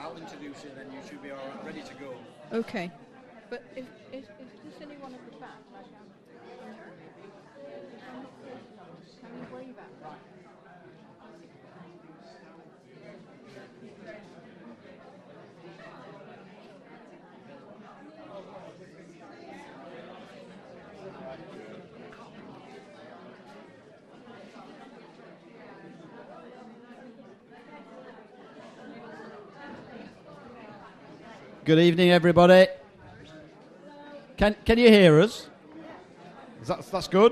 I'll introduce it, then you should be all right, ready to go. Okay. But if there's anyone at the back, can you wave at them? Good evening, everybody. Can you hear us? That's good.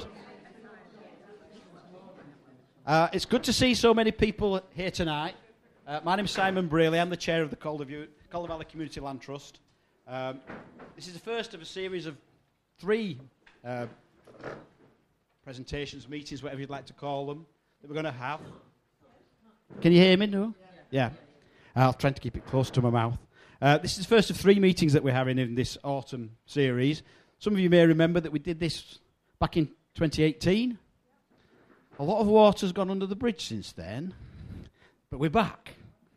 It's good to see so many people here tonight. My name's Simon Braley. I'm the chair of the Calder Valley Community Land Trust. This is the first of a series of 3 presentations, meetings, whatever you'd like to call them, that we're going to have. Can you hear me? No? Yeah. I'll try to keep it close to my mouth. This is the first of 3 meetings that we're having in this autumn series. Some of you may remember that we did this back in 2018. A lot of water's gone under the bridge since then, but we're back.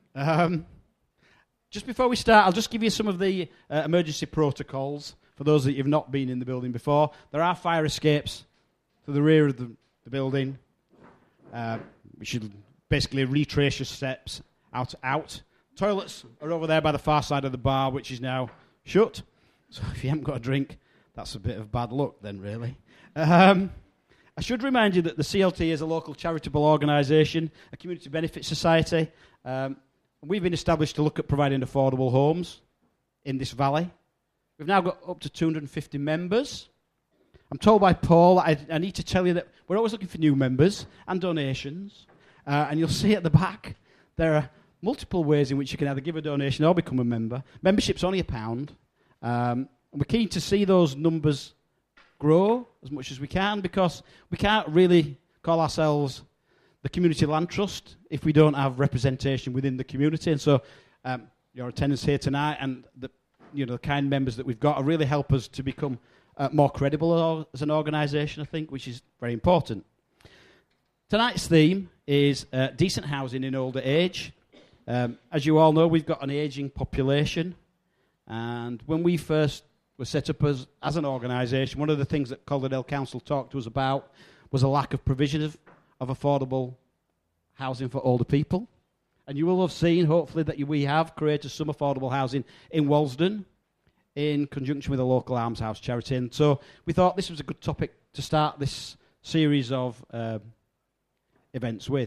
Just before we start, I'll just give you some of the emergency protocols for those that you've not been in the building before. There are fire escapes to the rear of the building. We should basically retrace your steps out. Toilets are over there by the far side of the bar, which is now shut. So if you haven't got a drink, that's a bit of bad luck then, really. I should remind you that the CLT is a local charitable organisation, a community benefit society. We've been established to look at providing affordable homes in this valley. We've now got up to 250 members. I'm told by Paul that I need to tell you that we're always looking for new members and donations. And you'll see at the back there are multiple ways in which you can either give a donation or become a member. Membership's only £1. We're keen to see those numbers grow as much as we can, because we can't really call ourselves the Community Land Trust if we don't have representation within the community. And so your attendance here tonight and the kind members that we've got really help us to become more credible as an organisation, I think, which is very important. Tonight's theme is decent housing in older age. As you all know, we've got an ageing population, and when we first were set up as an organisation, one of the things that Calderdale Council talked to us about was a lack of provision of affordable housing for older people. And you will have seen, hopefully, that we have created some affordable housing in Walsden in conjunction with a local almshouse charity. And so we thought this was a good topic to start this series of events with.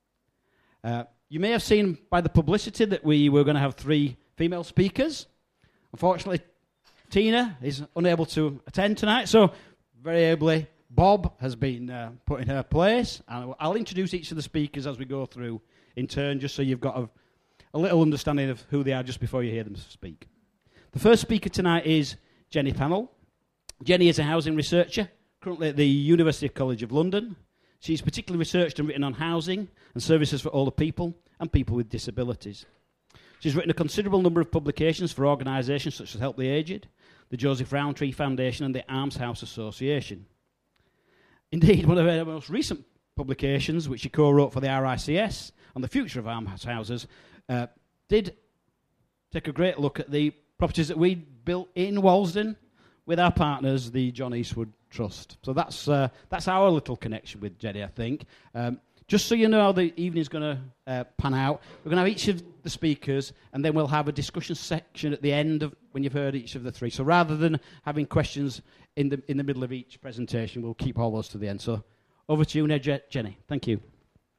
You may have seen by the publicity that we were going to have 3 female speakers. Unfortunately, Tina is unable to attend tonight, so very ably, Bob has been put in her place. And I'll introduce each of the speakers as we go through in turn, just so you've got a little understanding of who they are just before you hear them speak. The first speaker tonight is Jenny Pannell. Jenny is a housing researcher, currently at the University College of London. She's particularly researched and written on housing and services for older people and people with disabilities. She's written a considerable number of publications for organisations such as Help the Aged, the Joseph Rowntree Foundation and the Almshouse Association. Indeed, one of her most recent publications, which she co-wrote for the RICS on the future of almshouses, did take a great look at the properties that we built in Walsden with our partners, the John Eastwood Trust. So that's our little connection with Jenny, I think. Just so you know how the evening's going to pan out, we're going to have each of the speakers, and then we'll have a discussion section at the end of when you've heard each of the 3. So rather than having questions in the middle of each presentation, we'll keep all those to the end. So over to you now, Jenny. Thank you.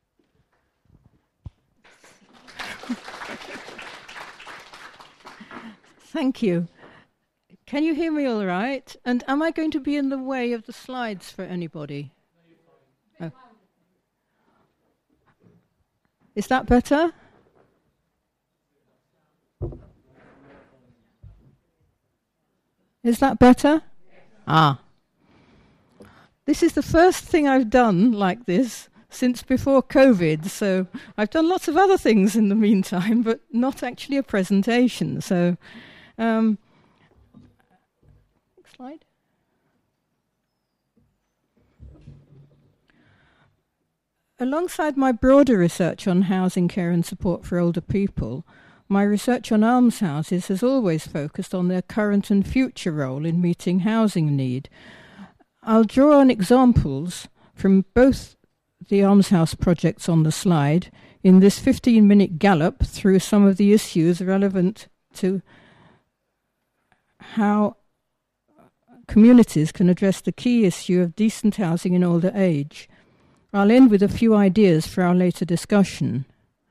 Thank you. Can you hear me all right? And am I going to be in the way of the slides for anybody? Oh. Is that better? Is that better? Ah. This is the first thing I've done like this since before COVID, so I've done lots of other things in the meantime, but not actually a presentation. So, next slide. Alongside my broader research on housing, care and support for older people, My research on almshouses has always focused on their current and future role in meeting housing need. I'll draw on examples from both the almshouse projects on the slide in this 15-minute gallop through some of the issues relevant to how communities can address the key issue of decent housing in older age. I'll end with a few ideas for our later discussion.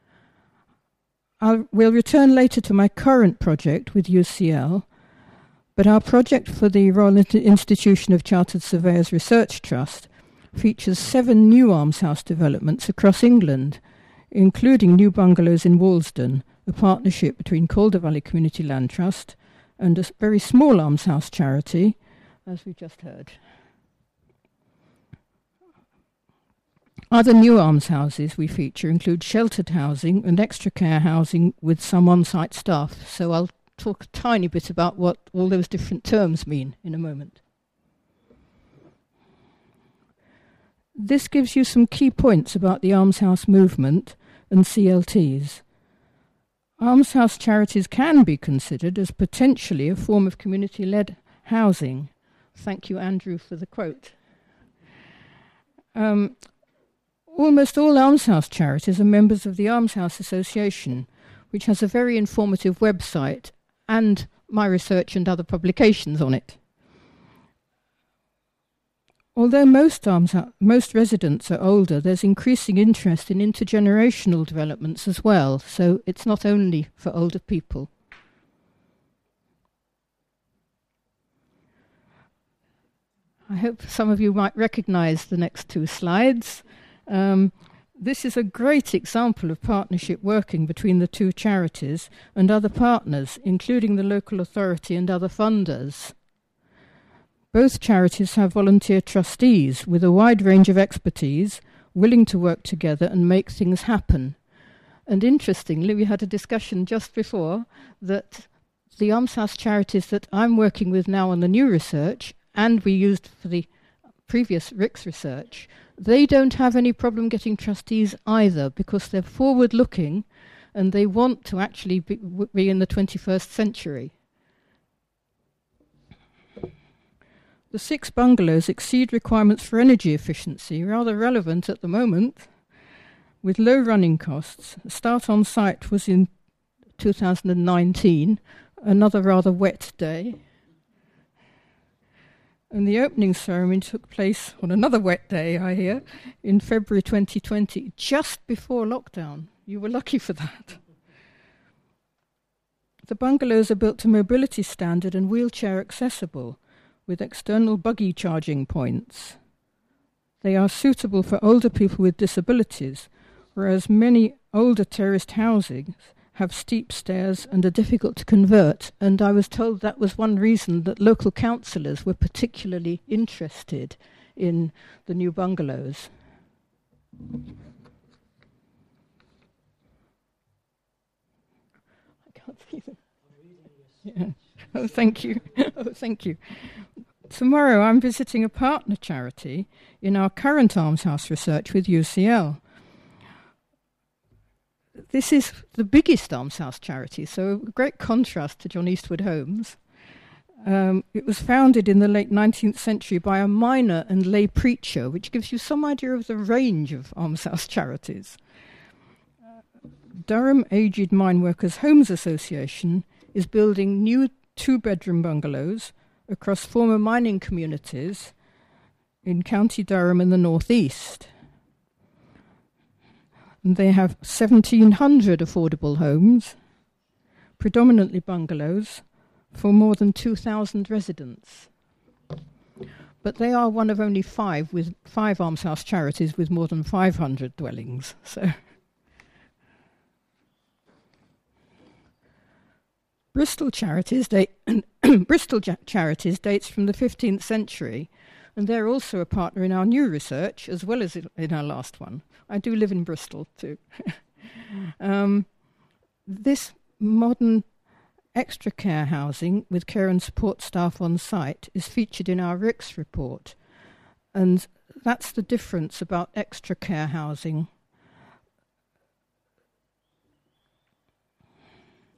We'll return later to my current project with UCL, but our project for the Royal Institution of Chartered Surveyors Research Trust features 7 new almshouse developments across England, including new bungalows in Walsden, a partnership between Calder Valley Community Land Trust and a very small almshouse charity, as we just heard. Other new almshouses we feature include sheltered housing and extra care housing with some on-site staff, so I'll talk a tiny bit about what all those different terms mean in a moment. This gives you some key points about the almshouse movement and CLTs. Almshouse charities can be considered as potentially a form of community-led housing. Thank you, Andrew, for the quote. Almost all almshouse charities are members of the Almshouse Association, which has a very informative website and my research and other publications on it. Although most residents are older, there's increasing interest in intergenerational developments as well, so it's not only for older people. I hope some of you might recognise the next 2 slides. This is a great example of partnership working between the 2 charities and other partners, including the local authority and other funders. Both charities have volunteer trustees with a wide range of expertise, willing to work together and make things happen. And interestingly, we had a discussion just before that the almshouse charities that I'm working with now on the new research, and we used for the previous RICS research, they don't have any problem getting trustees either, because they're forward-looking and they want to actually be in the 21st century. The 6 bungalows exceed requirements for energy efficiency, rather relevant at the moment, with low running costs. Start on site was in 2019, another rather wet day. And the opening ceremony took place on another wet day, I hear, in February 2020, just before lockdown. You were lucky for that. The bungalows are built to mobility standard and wheelchair accessible, with external buggy charging points. They are suitable for older people with disabilities, whereas many older terraced housings have steep stairs and are difficult to convert, and I was told that was one reason that local councillors were particularly interested in the new bungalows. I can't see them. Yeah. Oh, thank you. Oh, thank you. Tomorrow I'm visiting a partner charity in our current almshouse research with UCL. This is the biggest almshouse charity, so a great contrast to John Eastwood Homes. It was founded in the late 19th century by a miner and lay preacher, which gives you some idea of the range of almshouse charities. Durham Aged Mine Workers Homes Association is building new 2-bedroom bungalows across former mining communities in County Durham and the North East. And they have 1,700 affordable homes, predominantly bungalows, for more than 2,000 residents. But they are one of only 5 almshouse charities with more than 500 dwellings. So, Bristol Charities dates from the 15th century, and they're also a partner in our new research as well as in our last one. I do live in Bristol too. This modern extra care housing with care and support staff on site is featured in our RICS report, and that's the difference about extra care housing.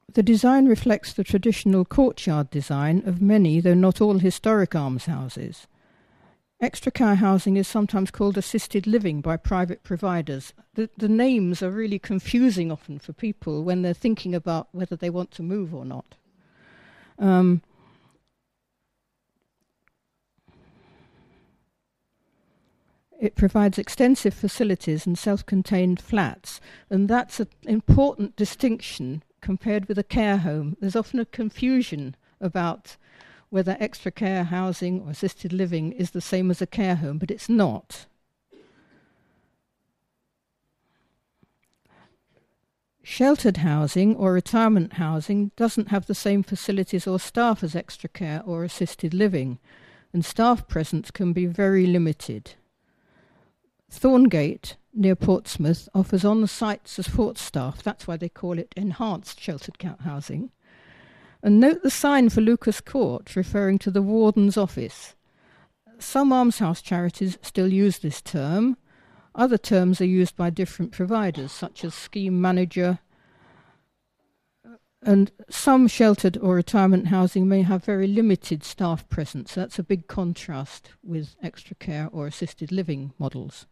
The design reflects the traditional courtyard design of many, though not all, historic almshouses. Extra care housing is sometimes called assisted living by private providers. The names are really confusing often for people when they're thinking about whether they want to move or not. It provides extensive facilities and self-contained flats, and that's an important distinction compared with a care home. There's often a confusion about whether extra care housing or assisted living is the same as a care home, but it's not. Sheltered housing or retirement housing doesn't have the same facilities or staff as extra care or assisted living, and staff presence can be very limited. Thorngate, near Portsmouth, offers on-site support staff. That's why they call it enhanced sheltered housing. And note the sign for Lucas Court referring to the warden's office. Some almshouse charities still use this term. Other terms are used by different providers, such as scheme manager. And some sheltered or retirement housing may have very limited staff presence. That's a big contrast with extra care or assisted living models.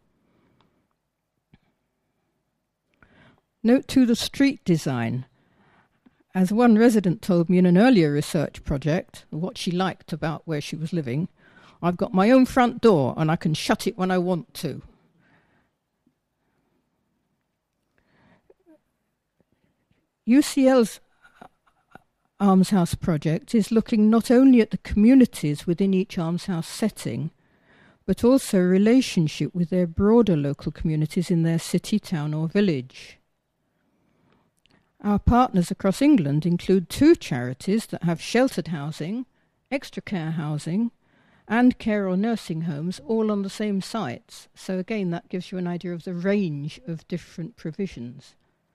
Note too the street design. As one resident told me in an earlier research project, what she liked about where she was living, I've got my own front door and I can shut it when I want to. UCL's almshouse project is looking not only at the communities within each almshouse setting, but also relationship with their broader local communities in their city, town or village. Our partners across England include 2 charities that have sheltered housing, extra care housing, and care or nursing homes all on the same sites. So again, that gives you an idea of the range of different provisions.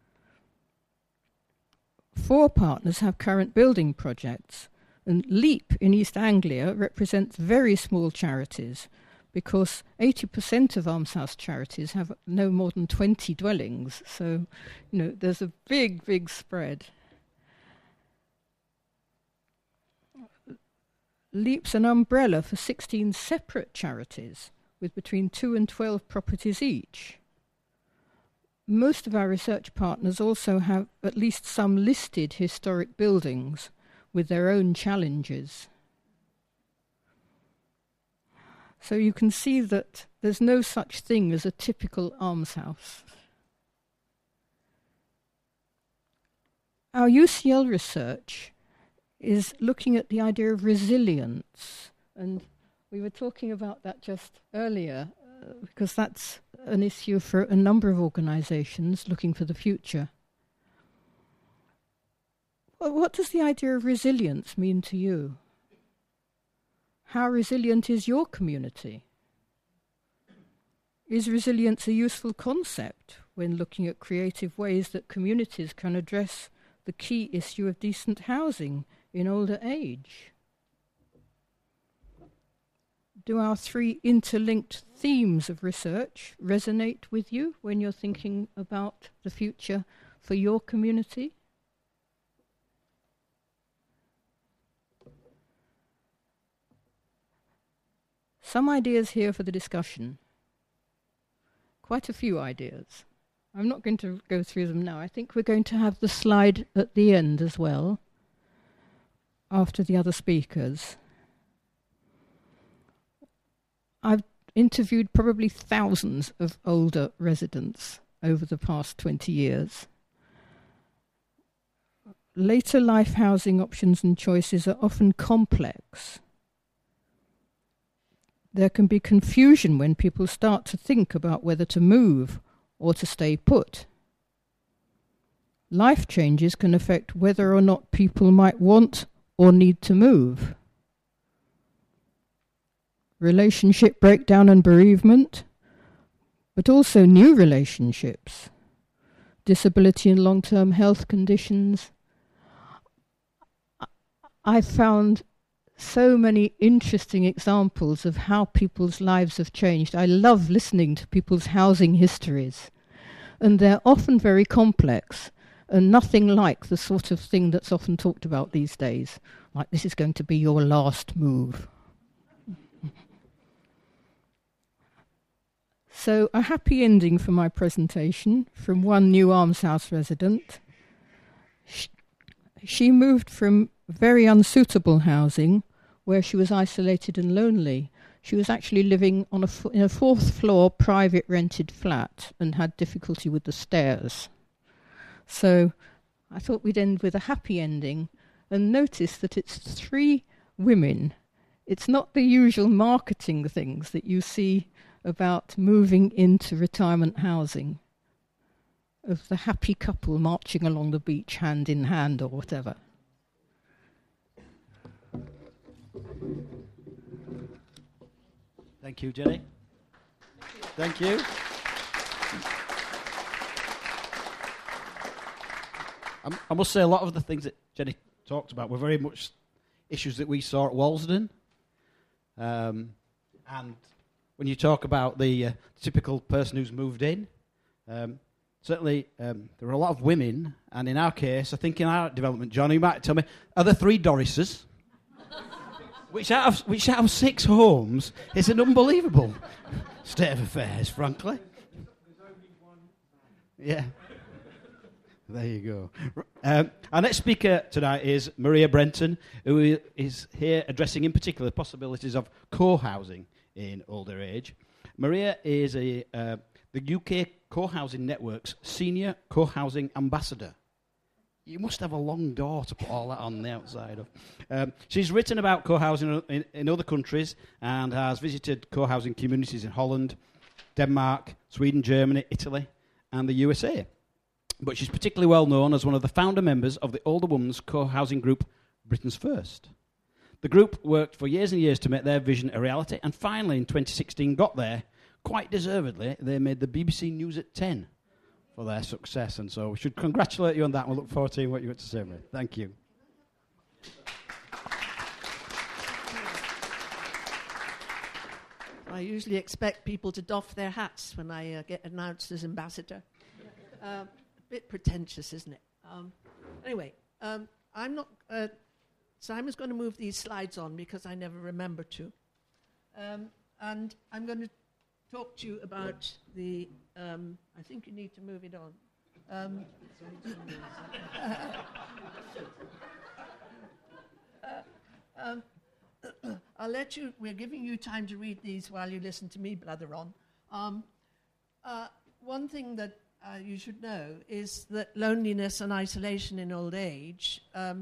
4 partners have current building projects, and LEAP in East Anglia represents very small charities because 80% of almshouse charities have no more than 20 dwellings. So, there's a big, big spread. LEAP's an umbrella for 16 separate charities with between 2 and 12 properties each. Most of our research partners also have at least some listed historic buildings with their own challenges. So you can see that there's no such thing as a typical almshouse. Our UCL research is looking at the idea of resilience, and we were talking about that just earlier, because that's an issue for a number of organisations looking for the future. Well, what does the idea of resilience mean to you? How resilient is your community? Is resilience a useful concept when looking at creative ways that communities can address the key issue of decent housing in older age? Do our 3 interlinked themes of research resonate with you when you're thinking about the future for your community? Some ideas here for the discussion. Quite a few ideas. I'm not going to go through them now. I think we're going to have the slide at the end as well, after the other speakers. I've interviewed probably thousands of older residents over the past 20 years. Later life housing options and choices are often complex. There can be confusion when people start to think about whether to move or to stay put. Life changes can affect whether or not people might want or need to move. Relationship breakdown and bereavement, but also new relationships, disability and long-term health conditions. I found so many interesting examples of how people's lives have changed. I love listening to people's housing histories, and they're often very complex. and nothing like the sort of thing that's often talked about these days, like this is going to be your last move. So a happy ending for my presentation from one New Almshouse resident. She moved from very unsuitable housing where she was isolated and lonely. She was actually living on in a fourth floor private rented flat and had difficulty with the stairs. So I thought we'd end with a happy ending and notice that it's 3 women. It's not the usual marketing things that you see about moving into retirement housing, of the happy couple marching along the beach hand in hand or whatever. Thank you, Jenny. Thank you. I must say a lot of the things that Jenny talked about were very much issues that we saw at Walsden. And when you talk about the typical person who's moved in, certainly there are a lot of women, and in our case, I think in our development, John, you might tell me, are there 3 Dorises? which out of 6 homes is an unbelievable state of affairs, frankly. There's only one. Yeah. There you go. Our next speaker tonight is Maria Brenton, who is here addressing in particular the possibilities of co-housing in older age. Maria is the UK Co-housing Network's Senior Co-housing Ambassador. You must have a long door to put all that on the outside of. She's written about co-housing in other countries and has visited co-housing communities in Holland, Denmark, Sweden, Germany, Italy, and the USA. But she's particularly well known as one of the founder members of the older women's co-housing group, Britain's First. The group worked for years and years to make their vision a reality, and finally in 2016 got there. Quite deservedly, they made the BBC News at 10 for their success, and so we should congratulate you on that. We'll look forward to hearing what you have to say, Maria. Thank you. I usually expect people to doff their hats when I get announced as ambassador. A bit pretentious, isn't it? Anyway, I'm not... Simon's going to move these slides on because I never remember to. And I'm going to talk to you about the... I think you need to move it on. I'll let you... We're giving you time to read these while you listen to me blather on. One thing that you should know is that loneliness and isolation in old age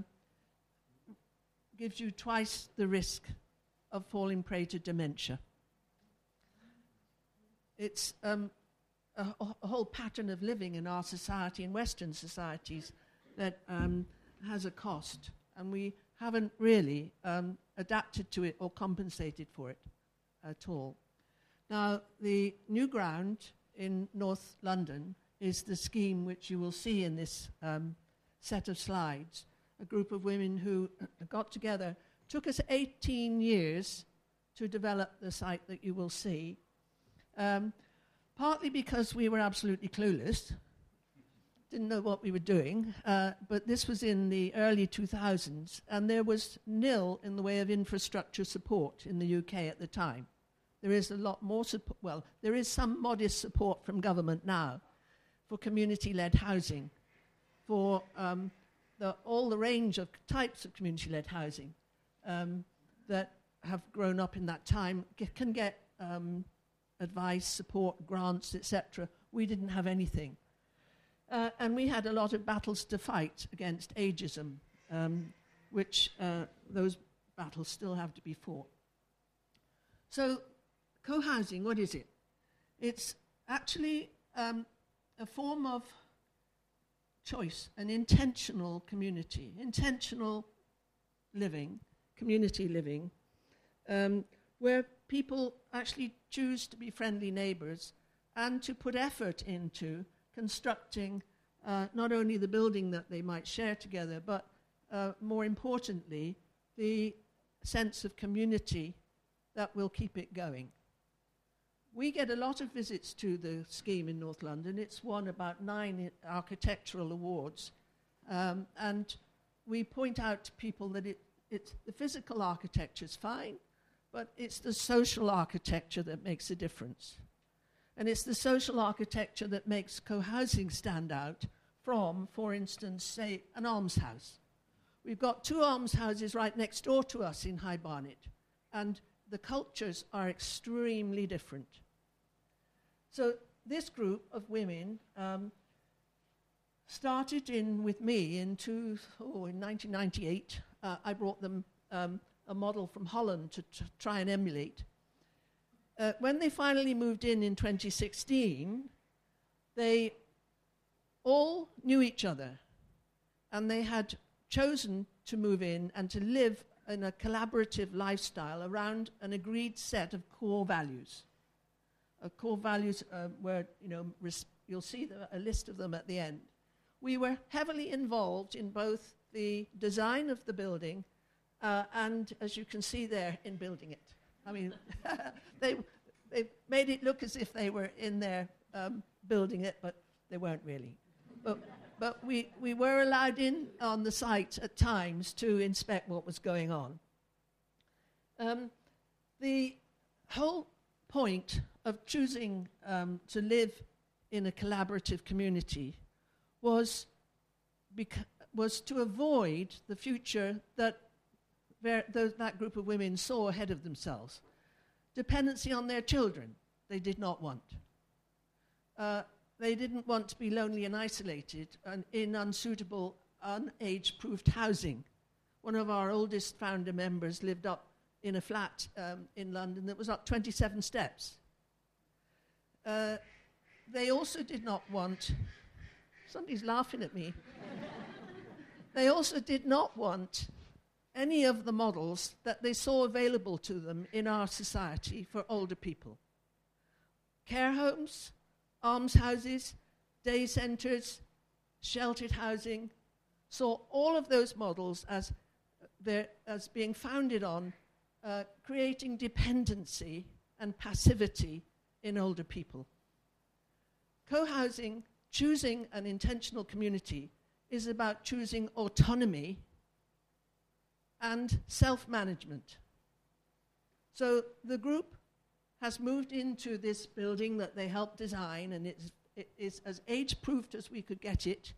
gives you twice the risk of falling prey to dementia. It's a whole pattern of living in our society, in Western societies, that has a cost, and we haven't really adapted to it or compensated for it at all. Now, the New Ground in North London is the scheme which you will see in this set of slides. A group of women who got together. Took us 18 years to develop the site that you will see, partly because we were absolutely clueless, didn't know what we were doing, but this was in the early 2000s, and there was nil in the way of infrastructure support in the UK at the time. There is a lot more support, well, there is some modest support from government now for community-led housing, for all the range of types of community-led housing that have grown up in that time can get advice, support, grants, etc. We didn't have anything. And we had a lot of battles to fight against ageism, which those battles still have to be fought. So co-housing, what is it? It's actually a form of choice, an intentional community, intentional living, community living, where people actually choose to be friendly neighbours and to put effort into constructing not only the building that they might share together, but more importantly, the sense of community that will keep it going. We get a lot of visits to the scheme in North London. It's won about 9 architectural awards, And we point out to people that it's the physical architecture is fine, but it's the social architecture that makes a difference. And it's the social architecture that makes co-housing stand out from, for instance, say, an almshouse. We've got 2 almshouses right next door to us in High Barnet, and the cultures are extremely different. So this group of women started with me in 1998. I brought them a model from Holland to try and emulate. When they finally moved in 2016, they all knew each other, and they had chosen to move in and to live in a collaborative lifestyle around an agreed set of core values. Core values were, you'll see a list of them at the end. We were heavily involved in both the design of the building and, as you can see there, in building it. I mean, they made it look as if they were in there building it, but they weren't really. But we were allowed in on the site at times to inspect what was going on. The whole point of choosing to live in a collaborative community was to avoid the future that that group of women saw ahead of themselves. Dependency on their children, they did not want. They didn't want to be lonely and isolated and in unsuitable, unage-proofed housing. One of our oldest founder members lived up in a flat in London that was up 27 steps. They also did not want... Somebody's laughing at me. They also did not want any of the models that they saw available to them in our society for older people. Care homes, almshouses, day centres, sheltered housing, saw all of those models as being founded on creating dependency and passivity in older people. Co-housing, choosing an intentional community, is about choosing autonomy and self-management. So the group has moved into this building that they helped design, and it is as age-proofed as we could get it.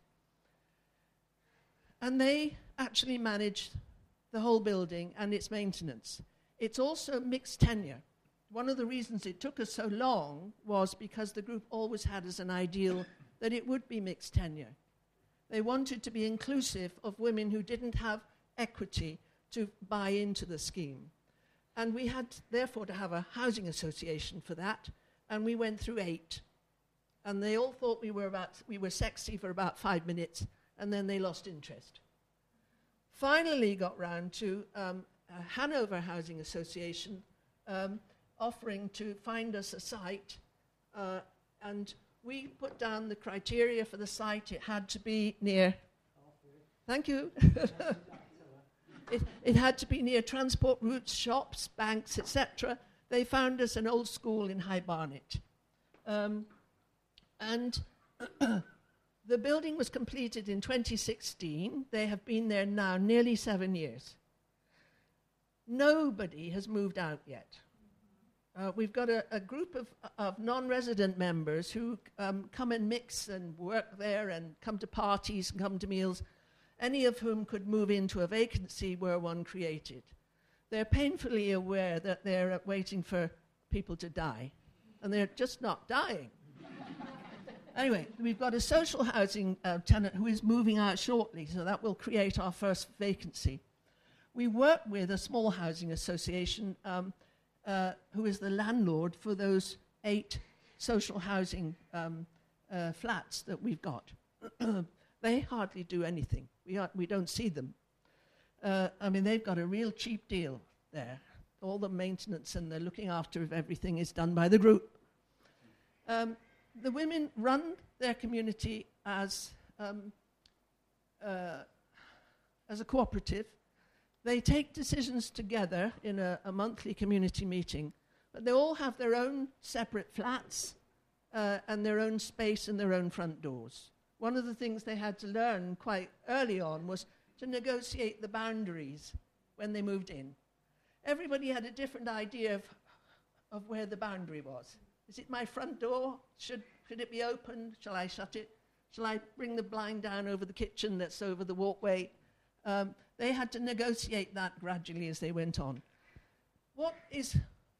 And they actually manage the whole building and its maintenance. It's also mixed tenure. One of the reasons it took us so long was because the group always had as an ideal that it would be mixed tenure. They wanted to be inclusive of women who didn't have equity to buy into the scheme. And we had, therefore, to have a housing association for that, and we went through 8. And they all thought we were sexy for about 5 minutes, and then they lost interest. Finally got round to Hanover Housing Association offering to find us a site, and we put down the criteria for the site. It had to be near... Thank you. It had to be near transport routes, shops, banks, etc. They found us an old school in High Barnet. And the building was completed in 2016. They have been there now nearly 7 years. Nobody has moved out yet. We've got a group of non-resident members who come and mix and work there and come to parties and come to meals, any of whom could move into a vacancy were one created. They're painfully aware that they're waiting for people to die, and they're just not dying. Anyway, we've got a social housing tenant who is moving out shortly, so that will create our first vacancy. We work with a small housing association who is the landlord for those 8 social housing flats that we've got. They hardly do anything. We don't see them. I mean, they've got a real cheap deal there. All the maintenance and the looking after of everything is done by the group. The women run their community as a cooperative. They take decisions together in a monthly community meeting, but they all have their own separate flats and their own space and their own front doors. one of the things they had to learn quite early on was to negotiate the boundaries when they moved in. Everybody had a different idea of where the boundary was. Is it my front door? Should it be open? Shall I shut it? Shall I bring the blind down over the kitchen that's over the walkway? They had to negotiate that gradually as they went on. What is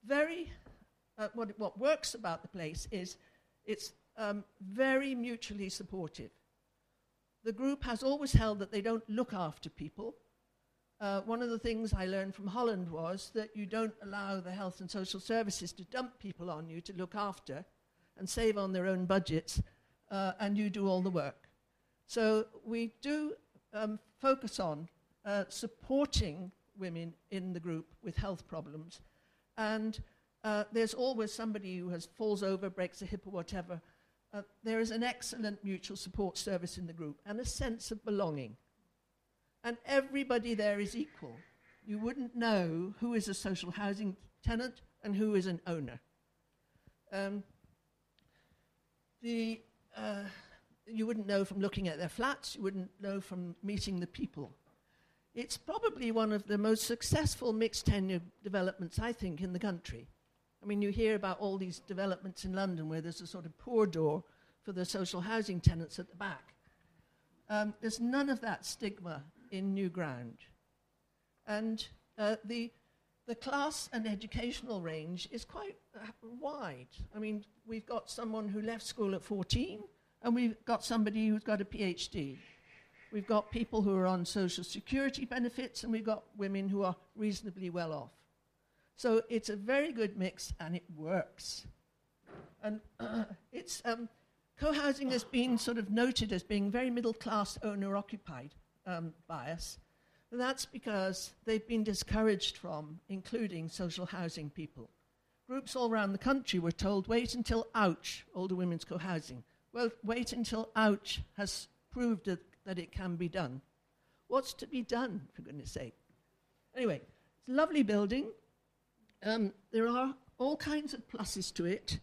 what works about the place is it's very mutually supportive. The group has always held that they don't look after people. One of the things I learned from Holland was that you don't allow the health and social services to dump people on you to look after and save on their own budgets, and you do all the work. So we do focus on supporting women in the group with health problems, and there's always somebody who falls over, breaks a hip or whatever. There is an excellent mutual support service in the group and a sense of belonging. And everybody there is equal. You wouldn't know who is a social housing tenant and who is an owner. You wouldn't know from looking at their flats. You wouldn't know from meeting the people. It's probably one of the most successful mixed tenure developments, I think, in the country. I mean, you hear about all these developments in London where there's a sort of pour door for the social housing tenants at the back. There's none of that stigma in New Ground. And the class and educational range is quite wide. I mean, we've got someone who left school at 14, and we've got somebody who's got a PhD. We've got people who are on social security benefits, and we've got women who are reasonably well off. So it's a very good mix, and it works. And co-housing has been sort of noted as being very middle-class owner-occupied bias. And that's because they've been discouraged from including social housing people. Groups all around the country were told, wait until OUCH, Older Women's Co-housing. Well, wait until OUCH has proved that it can be done. What's to be done, for goodness sake? Anyway, it's a lovely building. There are all kinds of pluses to it,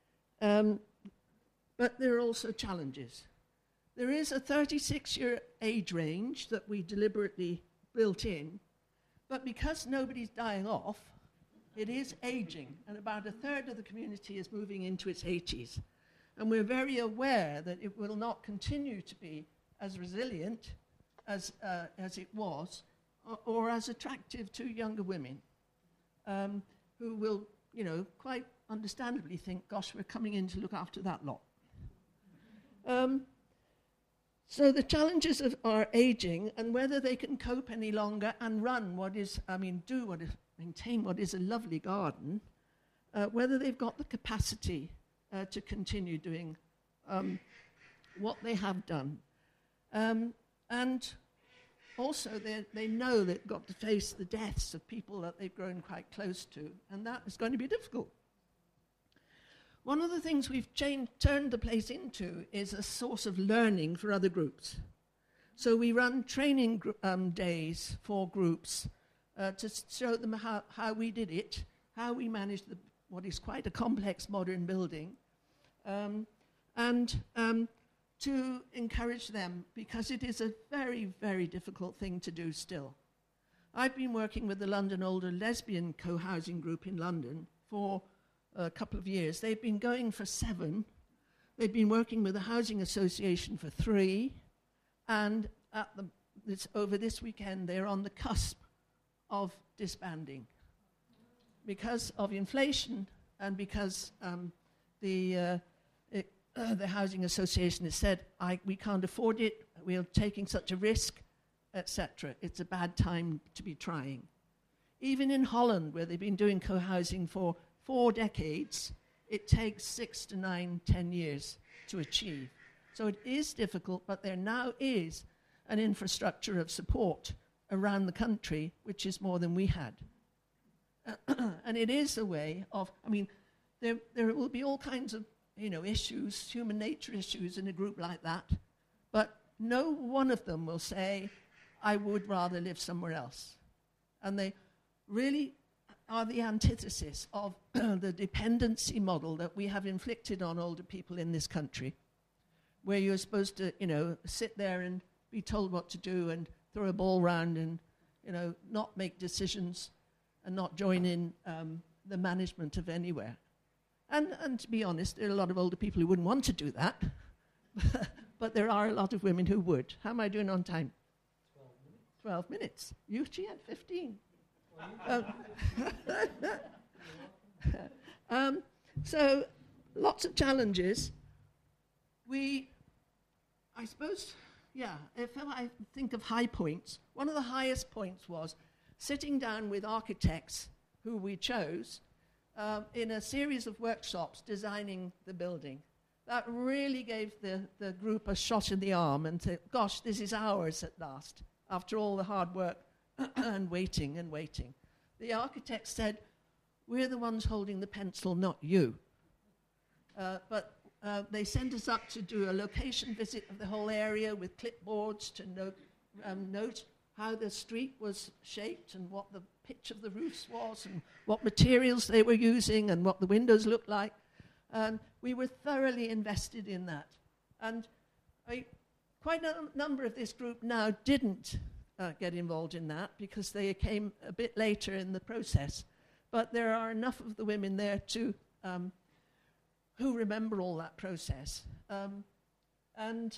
but there are also challenges. There is a 36-year age range that we deliberately built in, but because nobody's dying off, it is aging, and about a third of the community is moving into its 80s. And we're very aware that it will not continue to be as resilient as it was, or as attractive to younger women, who will, quite understandably think, gosh, we're coming in to look after that lot. So the challenges are aging, and whether they can cope any longer and run maintain what is a lovely garden, whether they've got the capacity to continue doing what they have done. And also they know they've got to face the deaths of people that they've grown quite close to, and that is going to be difficult. One of the things we've turned the place into is a source of learning for other groups. So we run training days for groups to show them how we did it, how we managed what is quite a complex modern building, and to encourage them, because it is a very, very difficult thing to do still. I've been working with the London Older Lesbian Co-housing Group in London for a couple of years. They've been going for 7. They've been working with the Housing Association for 3, and over this weekend they're on the cusp of disbanding because of inflation and because the Housing Association has said, we can't afford it, we're taking such a risk, etc. It's a bad time to be trying. Even in Holland, where they've been doing co-housing for 4 decades, it takes 6 to 9, 10 years to achieve. So it is difficult, but there now is an infrastructure of support around the country, which is more than we had. And it is a way of, there will be all kinds of issues, human nature issues in a group like that, but no one of them will say, I would rather live somewhere else. And they really are the antithesis of the dependency model that we have inflicted on older people in this country. where you're supposed to, sit there and be told what to do and throw a ball round and, not make decisions and not join in the management of anywhere. And to be honest, there are a lot of older people who wouldn't want to do that, but there are a lot of women who would. How am I doing on time? 12 minutes. She had 15. So lots of challenges. If I think of high points, one of the highest points was sitting down with architects who we chose in a series of workshops designing the building. That really gave the group a shot in the arm and said, gosh, this is ours at last, after all the hard work and waiting and waiting. The architect said, we're the ones holding the pencil, not you. But they sent us up to do a location visit of the whole area with clipboards to note how the street was shaped and what the pitch of the roofs was and what materials they were using and what the windows looked like. And we were thoroughly invested in that. And quite a number of this group now didn't get involved in that because they came a bit later in the process. But there are enough of the women there to who remember all that process. And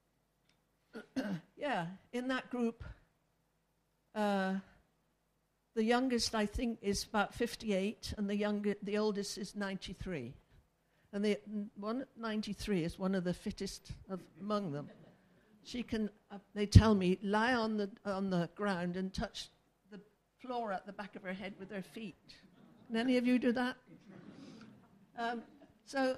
in that group, the youngest, I think, is about 58, and the oldest is 93. And the one at 93 is one of the fittest among them. She can, they tell me, lie on the ground and touch the floor at the back of her head with her feet. Can any of you do that? So,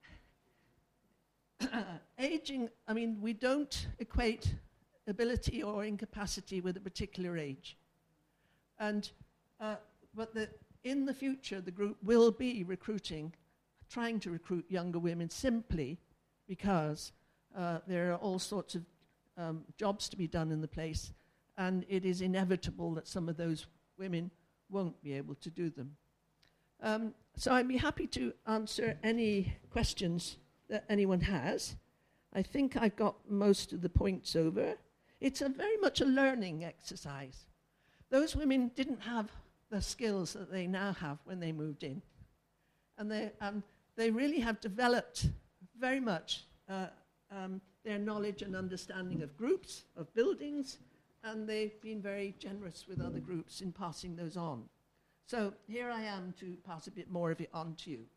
aging, we don't equate ability or incapacity with a particular age. And, but in the future, the group will be trying to recruit younger women simply because there are all sorts of jobs to be done in the place, and it is inevitable that some of those women won't be able to do them. So I'd be happy to answer any questions that anyone has. I think I've got most of the points over. It's very much a learning exercise. Those women didn't have the skills that they now have when they moved in. And they really have developed very much their knowledge and understanding of groups, of buildings, and they've been very generous with other groups in passing those on. So here I am to pass a bit more of it on to you.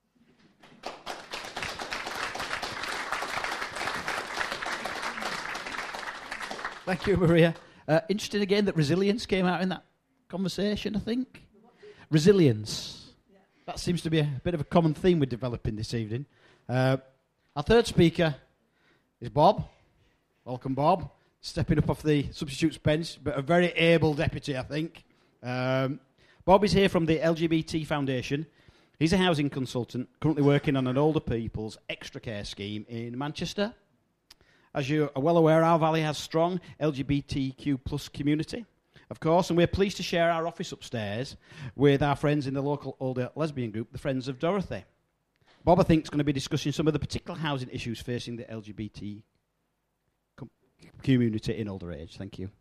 Thank you, Maria. Interesting again that resilience came out in that conversation, I think. Resilience. Yeah. That seems to be a bit of a common theme we're developing this evening. Our third speaker is Bob. Welcome, Bob. Stepping up off the substitutes bench, but a very able deputy, I think. Bob is here from the LGBT Foundation. He's a housing consultant, currently working on an older people's extra care scheme in Manchester. As you are well aware, our valley has strong LGBTQ plus community, of course, and we're pleased to share our office upstairs with our friends in the local older lesbian group, the Friends of Dorothy. Bob, I think, is going to be discussing some of the particular housing issues facing the LGBT community in older age. Thank you.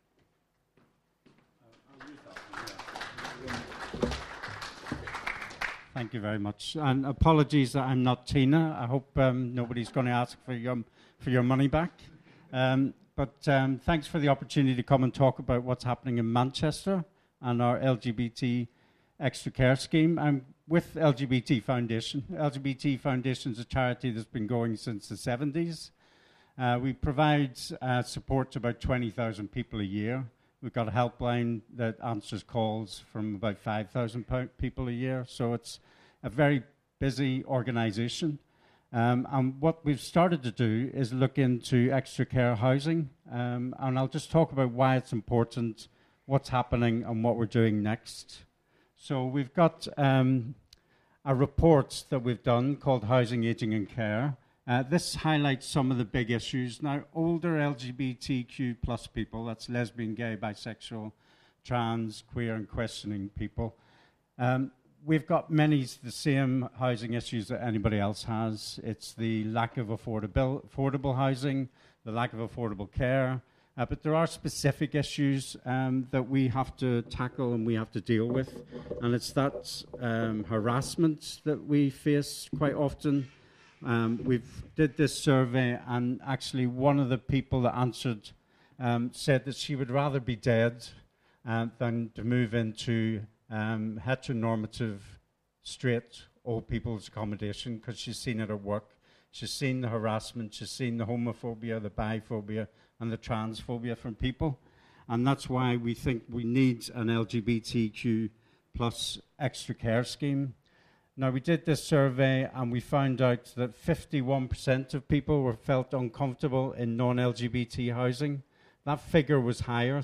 Thank you very much. And apologies that I'm not Tina. I hope nobody's going to ask for your money back. But thanks for the opportunity to come and talk about what's happening in Manchester and our LGBT extra care scheme. I'm with LGBT Foundation. LGBT Foundation is a charity that's been going since the 70s. We provide support to about 20,000 people a year. We've got a helpline that answers calls from about 5,000 people a year. So it's a very busy organisation. And what we've started to do is look into extra care housing. And I'll just talk about why it's important, what's happening, and what we're doing next. So we've got a report that we've done called Housing, Ageing and Care. This highlights some of the big issues. Now, older LGBTQ plus people, that's lesbian, gay, bisexual, trans, queer and questioning people, we've got the same housing issues that anybody else has. It's the lack of affordable housing, the lack of affordable care. But there are specific issues that we have to tackle and we have to deal with. And it's that harassment that we face quite often. We've did this survey, and actually one of the people that answered said that she would rather be dead than to move into heteronormative, straight old people's accommodation, because she's seen it at work. She's seen the harassment, she's seen the homophobia, the biphobia, and the transphobia from people. And that's why we think we need an LGBTQ plus extra care scheme. Now, we did this survey and we found out that 51% of people felt uncomfortable in non-LGBT housing. That figure was higher,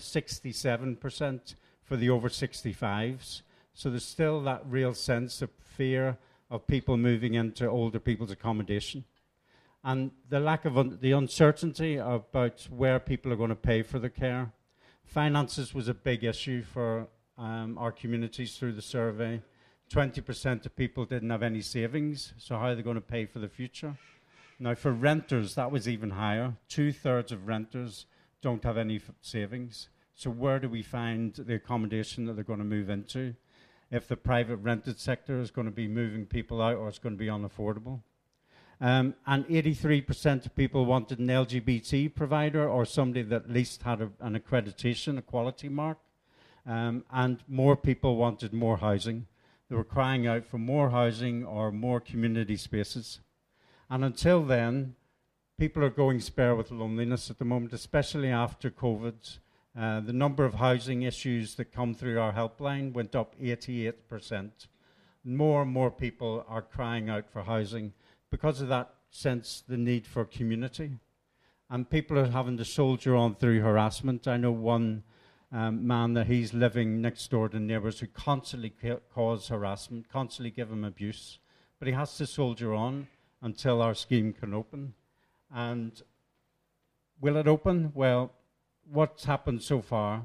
67% for the over 65s. So there's still that real sense of fear of people moving into older people's accommodation. And the lack of the uncertainty about where people are going to pay for the care. Finances was a big issue for our communities through the survey. 20% of people didn't have any savings, so how are they going to pay for the future? Now, for renters, that was even higher. 2/3 of renters don't have any savings. So where do we find the accommodation that they're going to move into if the private rented sector is going to be moving people out or it's going to be unaffordable? And 83% of people wanted an LGBT provider or somebody that at least had an accreditation, a quality mark. And more people wanted more housing. They were crying out for more housing or more community spaces. And until then, people are going spare with loneliness at the moment, especially after COVID. The number of housing issues that come through our helpline went up 88%. More and more people are crying out for housing because of that sense, the need for community. And people are having to soldier on through harassment. I know one man that he's living next door to neighbours who constantly cause harassment, constantly give him abuse. But he has to soldier on until our scheme can open. And will it open? Well, what's happened so far?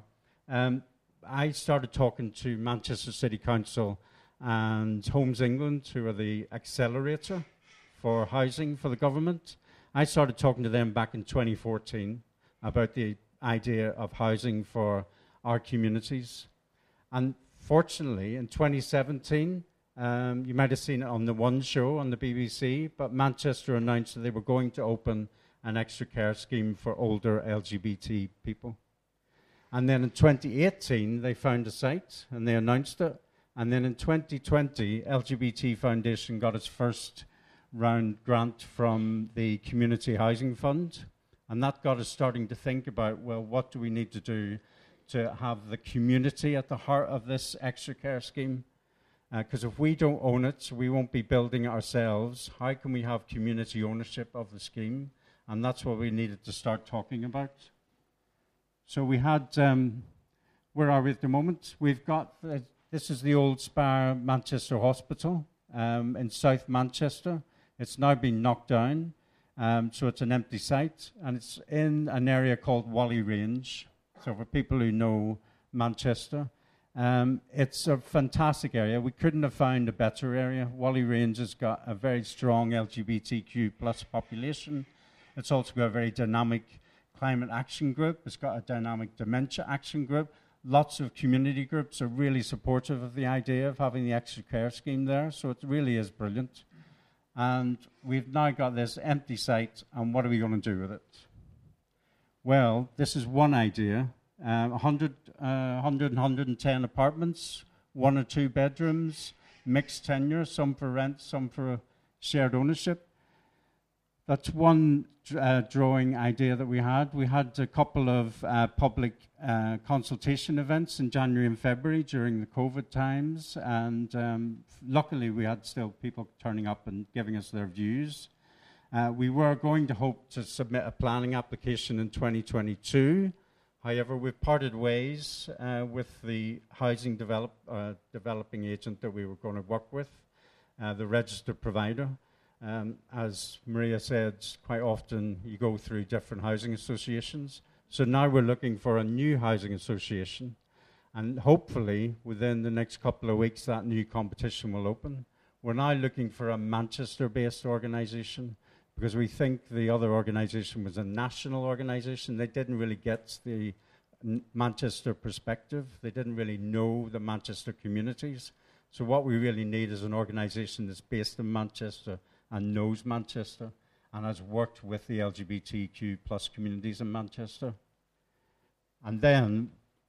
I started talking to Manchester City Council and Homes England, who are the accelerator for housing for the government. I started talking to them back in 2014 about the idea of housing for our communities. And fortunately, in 2017, you might have seen it on the One show on the BBC, but Manchester announced that they were going to open an extra care scheme for older LGBT people. And then in 2018, they found a site and they announced it. And then in 2020, LGBT Foundation got its first round grant from the Community Housing Fund. And that got us starting to think about, well, what do we need to do to have the community at the heart of this extra care scheme? Because if we don't own it, we won't be building it ourselves. How can we have community ownership of the scheme? And that's what we needed to start talking about. So we had, where are we at the moment? We've got, this is the old Spire Manchester Hospital in South Manchester. It's now been knocked down, so it's an empty site, and it's in an area called Whalley Range. So for people who know Manchester, it's a fantastic area. We couldn't have found a better area. Whalley Range has got a very strong LGBTQ plus population. It's also got a very dynamic climate action group. It's got a dynamic dementia action group. Lots of community groups are really supportive of the idea of having the extra care scheme there, so it really is brilliant. And we've now got this empty site, and what are we going to do with it? Well, this is one idea. 100 and 110 apartments, 1 or 2 bedrooms, mixed tenure, some for rent, some for shared ownership. That's one drawing idea that we had. We had a couple of public consultation events in January and February during the COVID times, and luckily we had still people turning up and giving us their views. We were going to hope to submit a planning application in 2022. However, we've parted ways with the housing developing agent that we were going to work with, the registered provider. As Maria said, quite often you go through different housing associations. So now we're looking for a new housing association. And hopefully, within the next couple of weeks, that new competition will open. We're now looking for a Manchester-based organisation because we think the other organisation was a national organisation. They didn't really get the Manchester perspective. They didn't really know the Manchester communities. So what we really need is an organisation that's based in Manchester and knows Manchester and has worked with the LGBTQ plus communities in Manchester. And then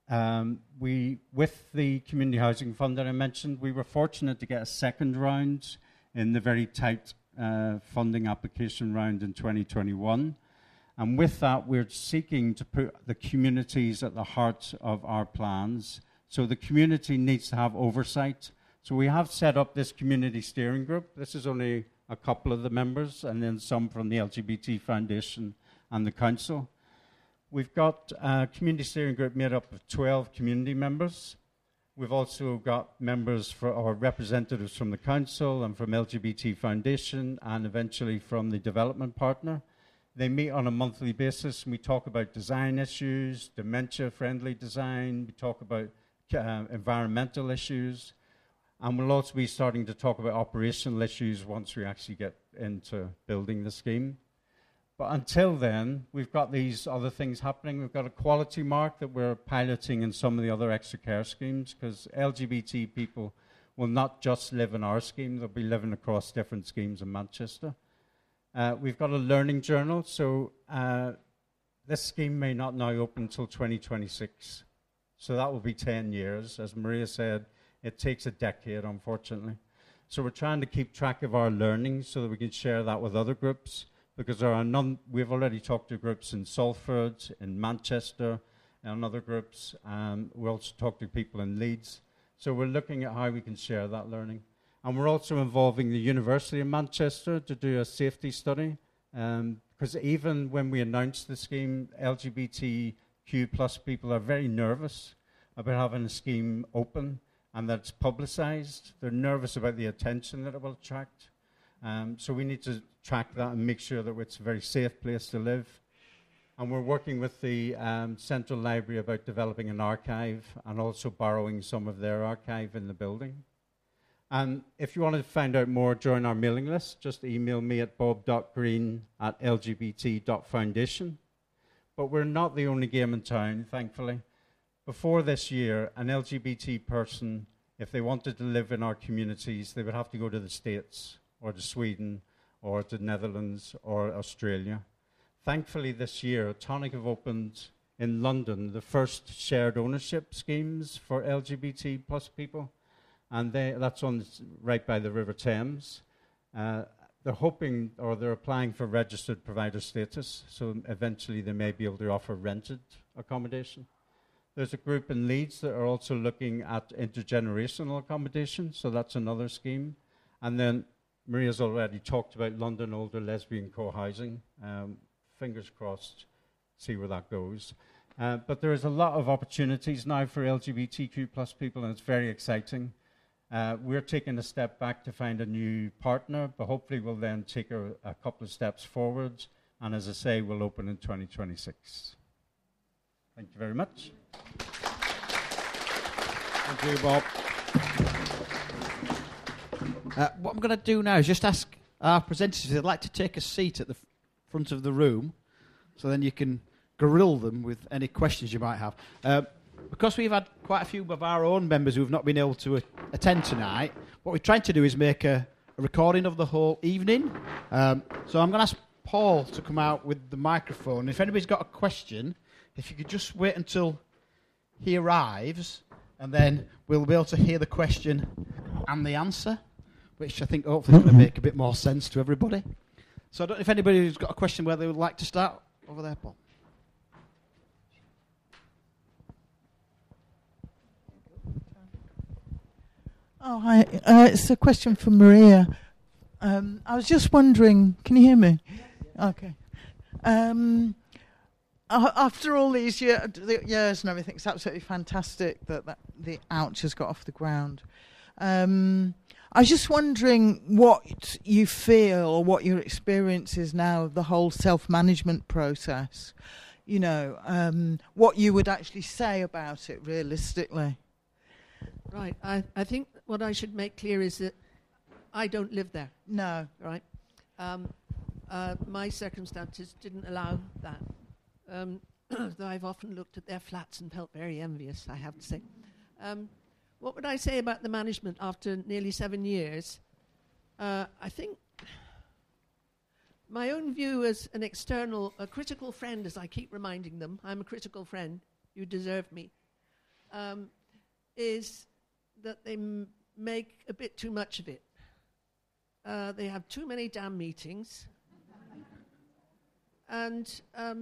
with the Community Housing Fund that I mentioned, we were fortunate to get a second round in the very tight funding application round in 2021. And with that, we're seeking to put the communities at the heart of our plans. So the community needs to have oversight. So we have set up this community steering group. This is only a couple of the members, and then some from the LGBT Foundation and the council. We've got a community steering group made up of 12 community members. We've also got members or representatives from the council and from LGBT Foundation and eventually from the development partner. They meet on a monthly basis and we talk about design issues, dementia-friendly design, we talk about environmental issues, and we'll also be starting to talk about operational issues once we actually get into building the scheme. But until then, we've got these other things happening. We've got a quality mark that we're piloting in some of the other extra care schemes because LGBT people will not just live in our scheme, they'll be living across different schemes in Manchester. We've got a learning journal, so this scheme may not now open until 2026. So that will be 10 years. As Maria said, it takes a decade, unfortunately. So we're trying to keep track of our learning so that we can share that with other groups. Because there are we've already talked to groups in Salford, in Manchester, and other groups. We also talk to people in Leeds. So we're looking at how we can share that learning. And we're also involving the University of Manchester to do a safety study. Because even when we announced the scheme, LGBTQ plus people are very nervous about having a scheme open and that it's publicised. They're nervous about the attention that it will attract. So we need to track that and make sure that it's a very safe place to live. And we're working with the Central Library about developing an archive and also borrowing some of their archive in the building. And if you want to find out more, join our mailing list. Just email me at bob.green@lgbt.foundation. But we're not the only game in town, thankfully. Before this year, an LGBT person, if they wanted to live in our communities, they would have to go to the States or to Sweden or to the Netherlands or Australia. Thankfully, this year, Tonic have opened in London the first shared ownership schemes for LGBT plus people, and that's right by the River Thames. They're hoping, or they're applying for registered provider status, so eventually they may be able to offer rented accommodation. There's a group in Leeds that are also looking at intergenerational accommodation, so that's another scheme. And then Maria's already talked about London older lesbian co-housing. Fingers crossed, see where that goes. But there is a lot of opportunities now for LGBTQ plus people, and it's very exciting. We're taking a step back to find a new partner, but hopefully we'll then take a couple of steps forward. And as I say, we'll open in 2026. Thank you very much. Thank you, Bob. What I'm going to do now is just ask our presenters if they'd like to take a seat at the front of the room, so then you can grill them with any questions you might have. Because we've had quite a few of our own members who have not been able to attend tonight, what we're trying to do is make a recording of the whole evening. So I'm going to ask Paul to come out with the microphone. If anybody's got a question, if you could just wait until he arrives, and then we'll be able to hear the question and the answer, which I think hopefully is going to make a bit more sense to everybody. So I don't know if anybody's got a question where they would like to start. Over there, Paul. Oh, hi. It's a question for Maria. I was just wondering, can you hear me? Okay. After all these years and everything, it's absolutely fantastic that the Ouch has got off the ground. I was just wondering what you feel or what your experience is now of the whole self-management process. what you would actually say about it realistically. Right. I think what I should make clear is that I don't live there. No. Right. My circumstances didn't allow that. Though I've often looked at their flats and felt very envious, I have to say. What would I say about the management after nearly 7 years? I think my own view as a critical friend, as I keep reminding them, I'm a critical friend, you deserve me, is that they make a bit too much of it. They have too many damn meetings. And,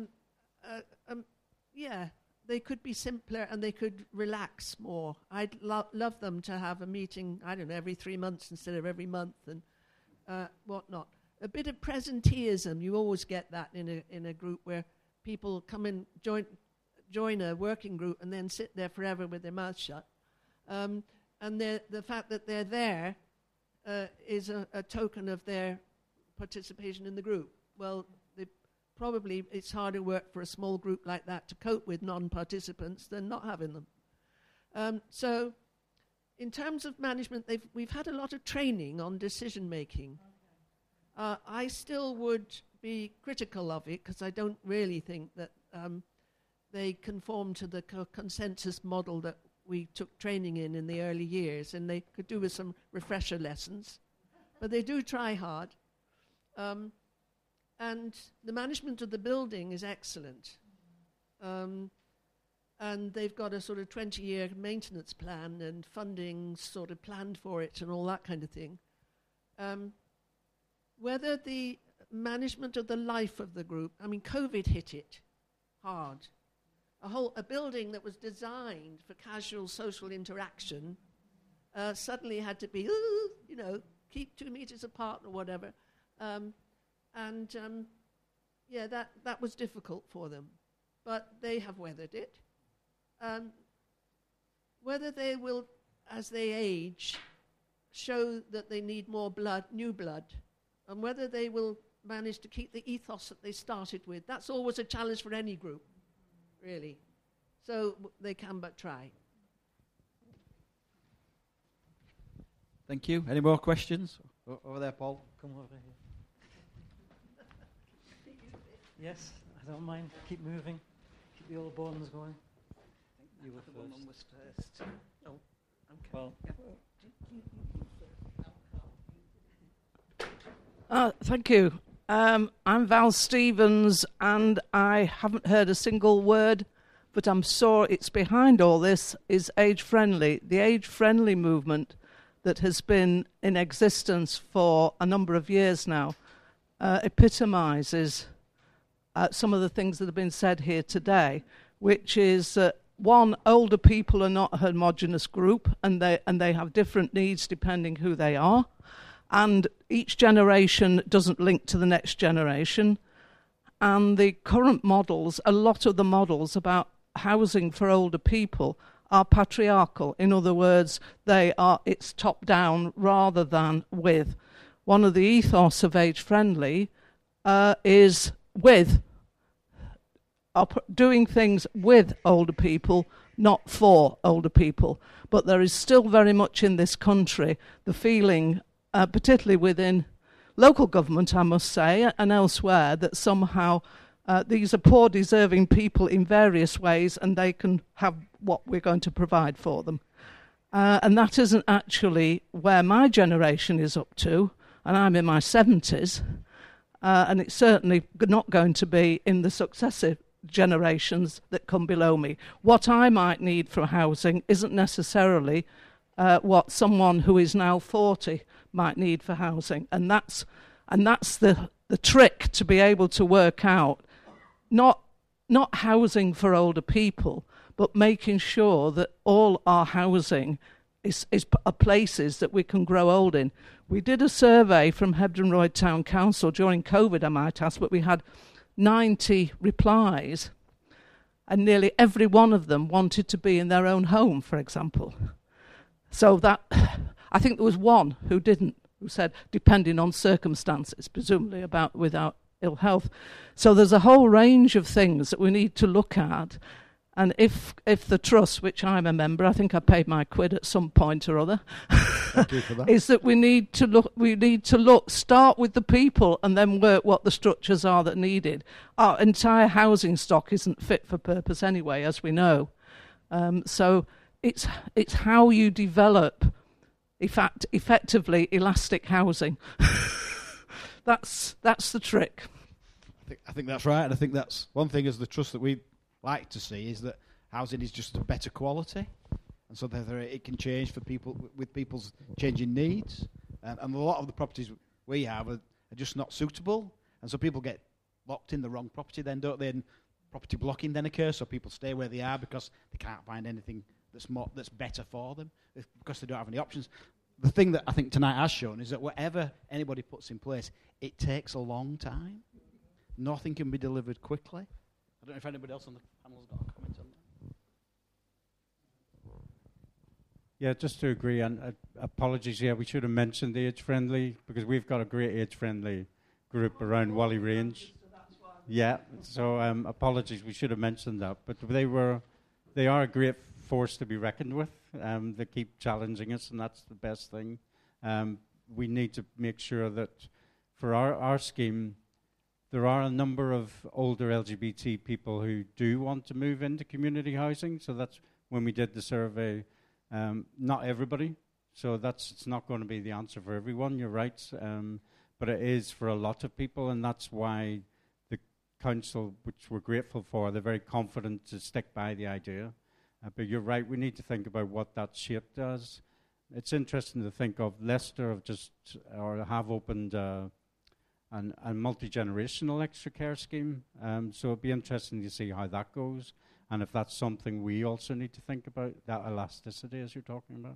they could be simpler and they could relax more. I'd love them to have a meeting, I don't know, every 3 months instead of every month and whatnot. A bit of presenteeism, you always get that in a group where people come in, join a working group and then sit there forever with their mouth shut. And the fact that they're there is a token of their participation in the group. Well, probably it's harder work for a small group like that to cope with non-participants than not having them. So in terms of management, we've had a lot of training on decision-making. I still would be critical of it because I don't really think that they conform to the consensus model that we took training in the early years, and they could do with some refresher lessons. But they do try hard. And the management of the building is excellent. And they've got a sort of 20-year maintenance plan and funding sort of planned for it and all that kind of thing. Whether the management of the life of the group, I mean, COVID hit it hard. A building that was designed for casual social interaction suddenly had to be, keep 2 meters apart or whatever. That was difficult for them. But they have weathered it. Whether they will, as they age, show that they need more blood, new blood, and whether they will manage to keep the ethos that they started with, that's always a challenge for any group, really. So they can but try. Thank you. Any more questions? Over there, Paul. Come over here. Yes, I don't mind. Keep moving. Keep the old bones going. You were first. The woman was first. Oh, okay. Well, thank you. I'm Val Stevens, and I haven't heard a single word, but I'm sure it's behind all this is Age Friendly. The Age Friendly movement that has been in existence for a number of years now epitomises some of the things that have been said here today, which is one, older people are not a homogenous group, and they have different needs depending who they are. And each generation doesn't link to the next generation. And the current models, a lot of the models about housing for older people are patriarchal. In other words, it's top down rather than with. One of the ethos of Age Friendly is with, doing things with older people, not for older people. But there is still very much in this country the feeling, particularly within local government, I must say, and elsewhere, that somehow these are poor, deserving people in various ways, and they can have what we're going to provide for them. And that isn't actually where my generation is up to, and I'm in my 70s, and it's certainly not going to be in the successive generations that come below me. What I might need for housing isn't necessarily what someone who is now 40 might need for housing, and that's the trick to be able to work out not housing for older people, but making sure that all our housing is places that we can grow old in. We did a survey from Hebden Royd Town Council during COVID, I might ask, but we had 90 replies, and nearly every one of them wanted to be in their own home, for example. So that, I think there was one who didn't, who said, depending on circumstances, presumably without ill health. So there's a whole range of things that we need to look at. And if the trust, which I'm a member, I think I paid my quid at some point or other, Thank you for that. is that we need to look, start with the people and then work what the structures are that are needed. Our entire housing stock isn't fit for purpose anyway, as we know. So it's how you develop effectively elastic housing. That's the trick. I think that's right, and I think that's one thing as the trust that we like to see is that housing is just a better quality, and so that it can change for people with people's changing needs. And a lot of the properties we have are just not suitable, and so people get locked in the wrong property then, don't they? And property blocking then occurs, so people stay where they are because they can't find anything that's better for them, because they don't have any options. The thing that I think tonight has shown is that whatever anybody puts in place, it takes a long time. Nothing can be delivered quickly. I don't know if anybody else on the panel has got a comment on that. Yeah, just to agree, and apologies, we should have mentioned the age-friendly, because we've got a great age-friendly group around Whalley Range. Yeah, so apologies, we should have mentioned that. But they are a great force to be reckoned with. They keep challenging us, and that's the best thing. We need to make sure that for our scheme, there are a number of older LGBT people who do want to move into community housing. So that's when we did the survey. Not everybody. So it's not going to be the answer for everyone, you're right. But it is for a lot of people, and that's why the council, which we're grateful for, they're very confident to stick by the idea. But you're right, we need to think about what that shape does. It's interesting to think of Leicester have opened a multi-generational extra care scheme. So it'd be interesting to see how that goes, and if that's something we also need to think about, that elasticity as you're talking about.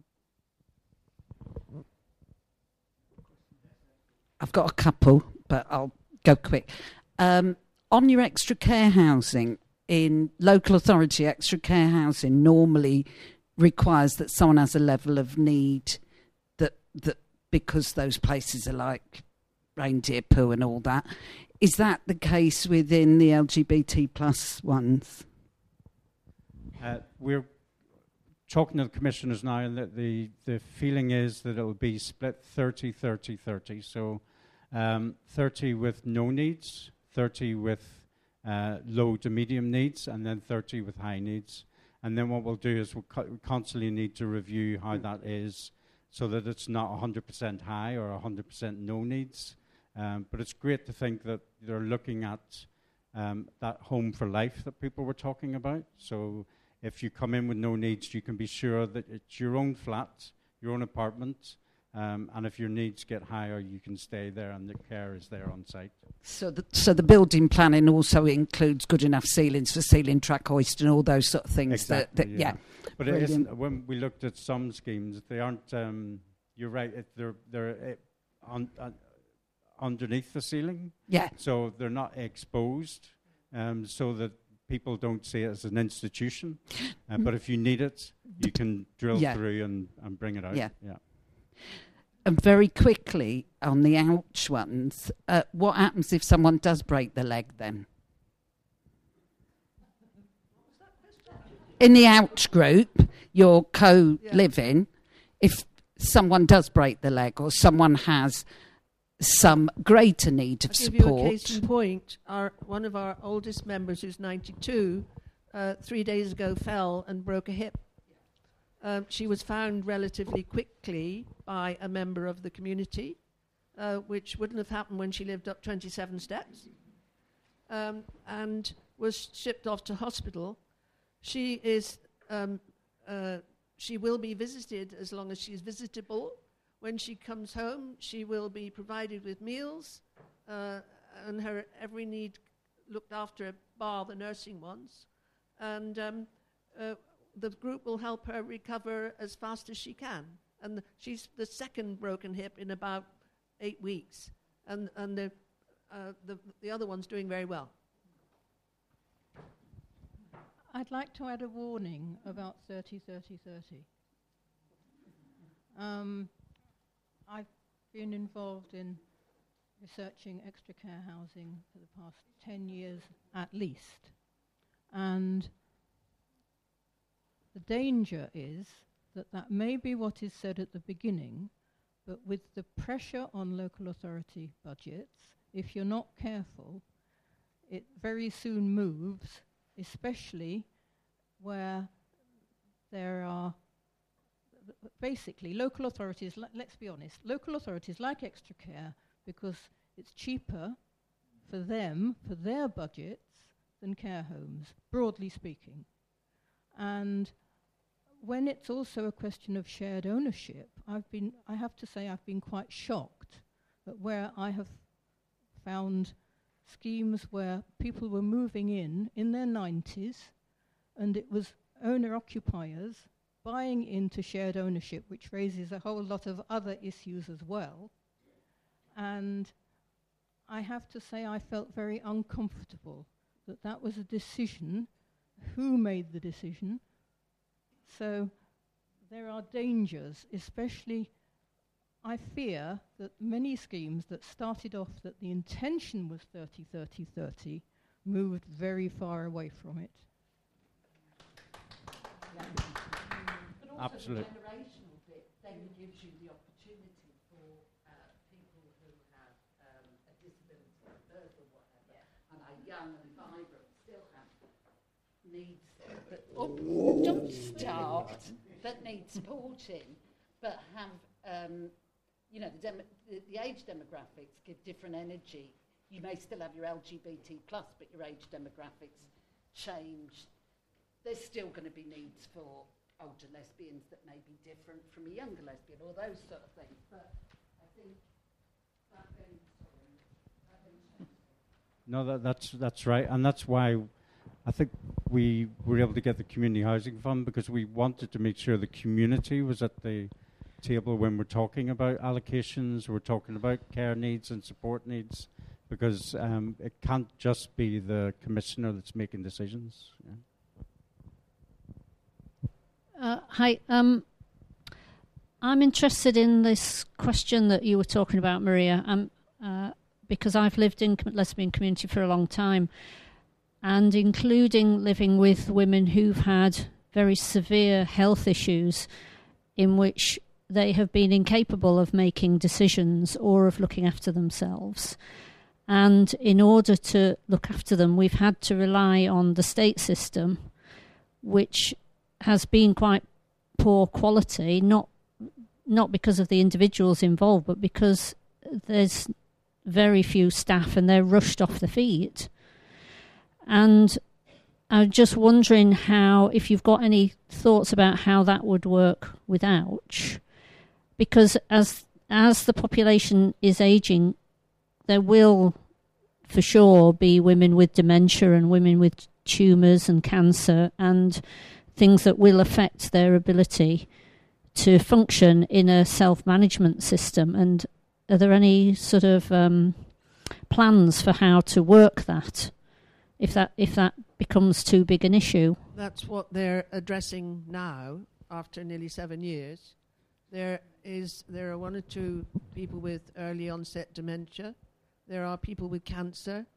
I've got a couple, but I'll go quick. On your extra care housing, in local authority, extra care housing normally requires that someone has a level of need that because those places are like reindeer poo and all that. Is that the case within the LGBT plus ones? We're talking to the commissioners now, and the feeling is that it will be split 30-30-30. So 30 with no needs, 30 with low to medium needs, and then 30 with high needs. And then what we'll do is we'll constantly need to review how that is, so that it's not 100% high or 100% no needs. But it's great to think that they're looking at that home for life that people were talking about. So if you come in with no needs, you can be sure that it's your own flat, your own apartment, and if your needs get higher, you can stay there and the care is there on site. So the building planning also includes good enough ceilings for ceiling track hoist and all those sort of things. Exactly, yeah. But it isn't, when we looked at some schemes, they aren't, you're right, they're underneath the ceiling. Yeah. So they're not exposed, so that people don't see it as an institution. But if you need it, you can drill through and bring it out. Yeah. And very quickly, on the ouch ones, what happens if someone does break the leg then? In the ouch group, your co-living, if someone does break the leg or someone has some greater need of support. I'll give you a case in point. One of our oldest members, who's 92, 3 days ago fell and broke a hip. She was found relatively quickly by a member of the community, which wouldn't have happened when she lived up 27 steps, and was shipped off to hospital. She is, she will be visited as long as she's visitable. When she comes home, she will be provided with meals and her every need looked after, bar the nursing ones. And the group will help her recover as fast as she can. And she's the second broken hip in about 8 weeks. And the other one's doing very well. I'd like to add a warning about 30-30-30. I've been involved in researching extra care housing for the past 10 years at least. And the danger is that may be what is said at the beginning, but with the pressure on local authority budgets, if you're not careful, it very soon moves, especially where there are basically local authorities, let's be honest, local authorities like extra care because it's cheaper for them, for their budgets, than care homes, broadly speaking. And when it's also a question of shared ownership, I have to say I've been quite shocked at where I have found schemes where people were moving in their 90s, and it was owner-occupiers buying into shared ownership, which raises a whole lot of other issues as well. And I have to say I felt very uncomfortable that was a decision. Who made the decision? So there are dangers, especially I fear that many schemes that started off that the intention was 30-30-30 moved very far away from it. But also Absolutely. the generational bit then gives you the opportunity for people who have a disability at birth or whatever, and are young and vibrant, still have needs that don't start, that need supporting, but have, the age demographics give different energy. You may still have your LGBT plus, but your age demographics change. There's still going to be needs for older lesbians that may be different from a younger lesbian, or those sort of things. But I think that No, that's right, and that's why I think we were able to get the community housing fund, because we wanted to make sure the community was at the table when we're talking about allocations, we're talking about care needs and support needs, because it can't just be the commissioner that's making decisions. Yeah. Hi. I'm interested in this question that you were talking about, Maria, because I've lived in lesbian community for a long time, and including living with women who've had very severe health issues in which they have been incapable of making decisions or of looking after themselves. And in order to look after them, we've had to rely on the state system, which has been quite poor quality, not because of the individuals involved, but because there's very few staff and they're rushed off the feet. And I'm just wondering if you've got any thoughts about how that would work with Ouch, because as the population is ageing, there will for sure be women with dementia and women with tumours and cancer and things that will affect their ability to function in a self-management system. And are there any sort of plans for how to work that, if that becomes too big an issue? That's what they're addressing now, after nearly 7 years. There are 1 or 2 people with early onset dementia. There are people with cancer.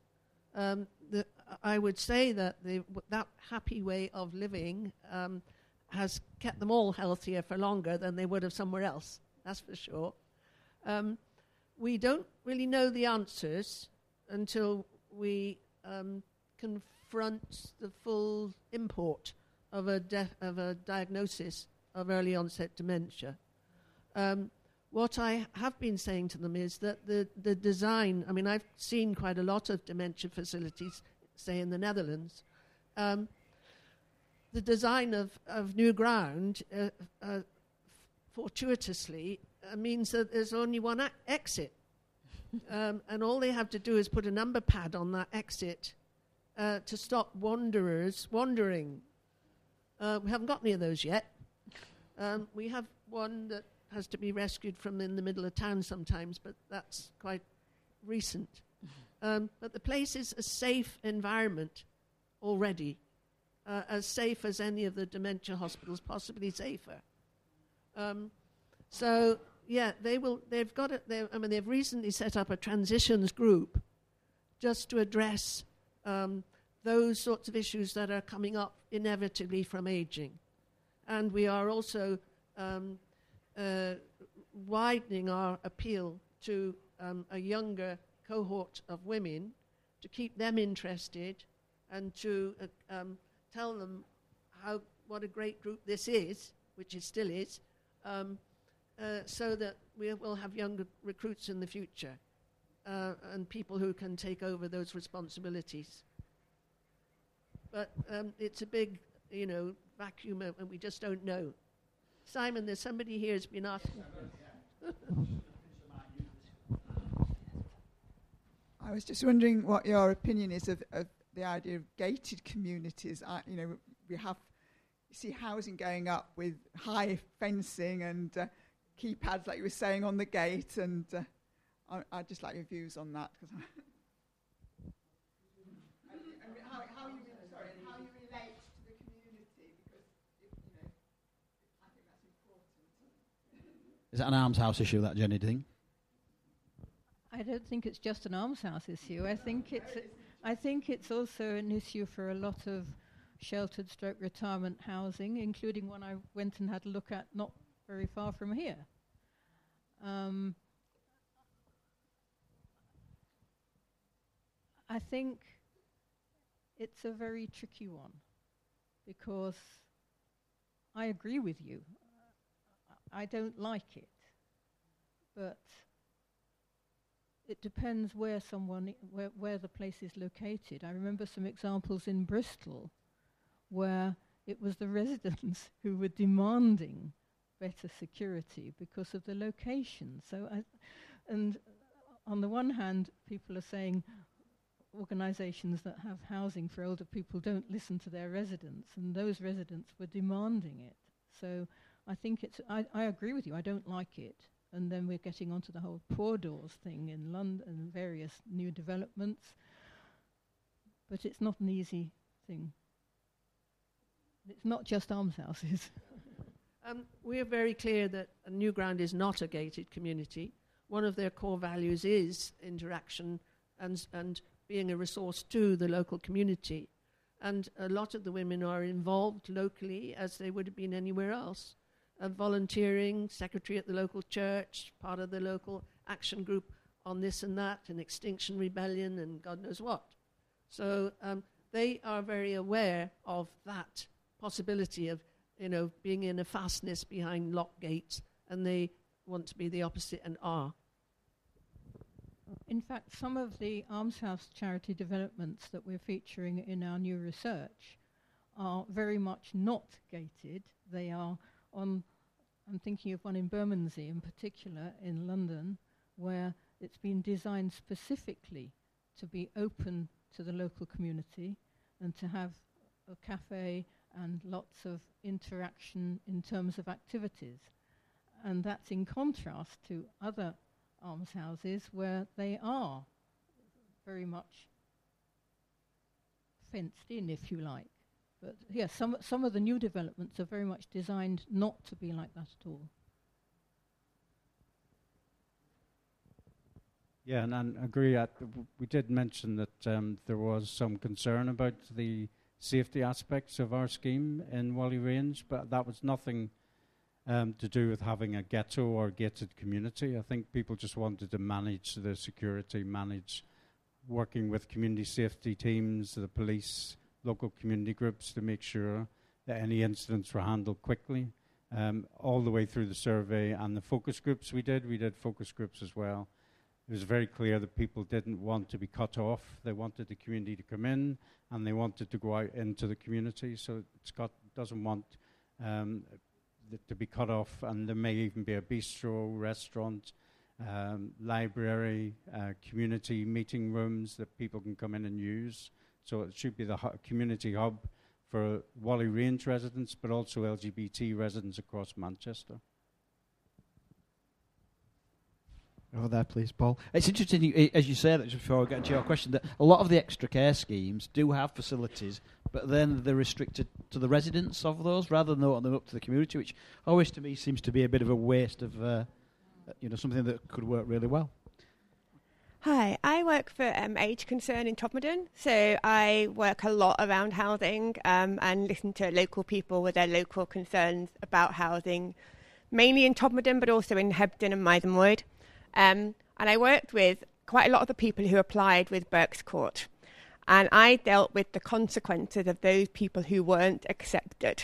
I would say that that happy way of living has kept them all healthier for longer than they would have somewhere else. That's for sure. We don't really know the answers until we confront the full import of a diagnosis of early onset dementia. What I have been saying to them is that the design, I mean, I've seen quite a lot of dementia facilities, say in the Netherlands. The design of New Ground, fortuitously, means that there's only one exit. And all they have to do is put a number pad on that exit to stop wanderers wandering. We haven't got any of those yet. We have one that has to be rescued from in the middle of town sometimes, but that's quite recent. But the place is a safe environment already, as safe as any of the dementia hospitals, possibly safer. So, yeah, they will. They've got it. They've recently set up a transitions group just to address those sorts of issues that are coming up inevitably from aging, and we are also widening our appeal to a younger cohort of women to keep them interested and to tell them what a great group this is, which it still is, so that we will have younger recruits in the future and people who can take over those responsibilities. But it's a big, vacuum, and we just don't know. Simon, there's somebody here who's been asking. I was just wondering what your opinion is of the idea of gated communities. We see housing going up with high fencing and keypads, like you were saying, on the gate, and I'd just like your views on that. How you relate to the community, because I think that's important. Is that an arms house issue, that, Jenny, do you think? I don't think it's just an arms house issue. I think it's also an issue for a lot of sheltered / retirement housing, including one I went and had a look at not very far from here. I think it's a very tricky one, because I agree with you. I don't like it, but it depends where the place is located. I remember some examples in Bristol where it was the residents who were demanding better security because of the location. And on the one hand, people are saying organisations that have housing for older people don't listen to their residents, and those residents were demanding it. So I think I agree with you, I don't like it. And then we're getting onto the whole poor doors thing in London and various new developments. But it's not an easy thing. It's not just arms houses. We are very clear that Newground is not a gated community. One of their core values is interaction and being a resource to the local community. And a lot of the women are involved locally as they would have been anywhere else. Volunteering, secretary at the local church, part of the local action group on this and that, and Extinction Rebellion, and God knows what. So they are very aware of that possibility of, being in a fastness behind locked gates, and they want to be the opposite and are. In fact, some of the Arms House charity developments that we're featuring in our new research are very much not gated. They are I'm thinking of one in Bermondsey in particular in London, where it's been designed specifically to be open to the local community and to have a cafe and lots of interaction in terms of activities. And that's in contrast to other almshouses where they are very much fenced in, if you like. But yes, some of the new developments are very much designed not to be like that at all. Yeah, and I agree. We did mention that there was some concern about the safety aspects of our scheme in Whalley Range, but that was nothing to do with having a ghetto or gated community. I think people just wanted to manage the security, manage working with community safety teams, the police, local community groups, to make sure that any incidents were handled quickly, all the way through the survey and the focus groups we did focus groups as well. It was very clear that people didn't want to be cut off. They wanted the community to come in, and they wanted to go out into the community. So Scott doesn't want to be cut off, and there may even be a bistro, restaurant, library, community meeting rooms that people can come in and use. So it should be the community hub for Whalley Range residents, but also LGBT residents across Manchester. Over there, please, Paul. It's interesting, as you say that, just before I get to your question, that a lot of the extra care schemes do have facilities, but then they're restricted to the residents of those rather than opening them up to the community, which always to me seems to be a bit of a waste of something that could work really well. Hi, I work for Age Concern in Todmorden, so I work a lot around housing and listen to local people with their local concerns about housing, mainly in Todmorden but also in Hebden and Mythenwood. And I worked with quite a lot of the people who applied with Berks Court, and I dealt with the consequences of those people who weren't accepted.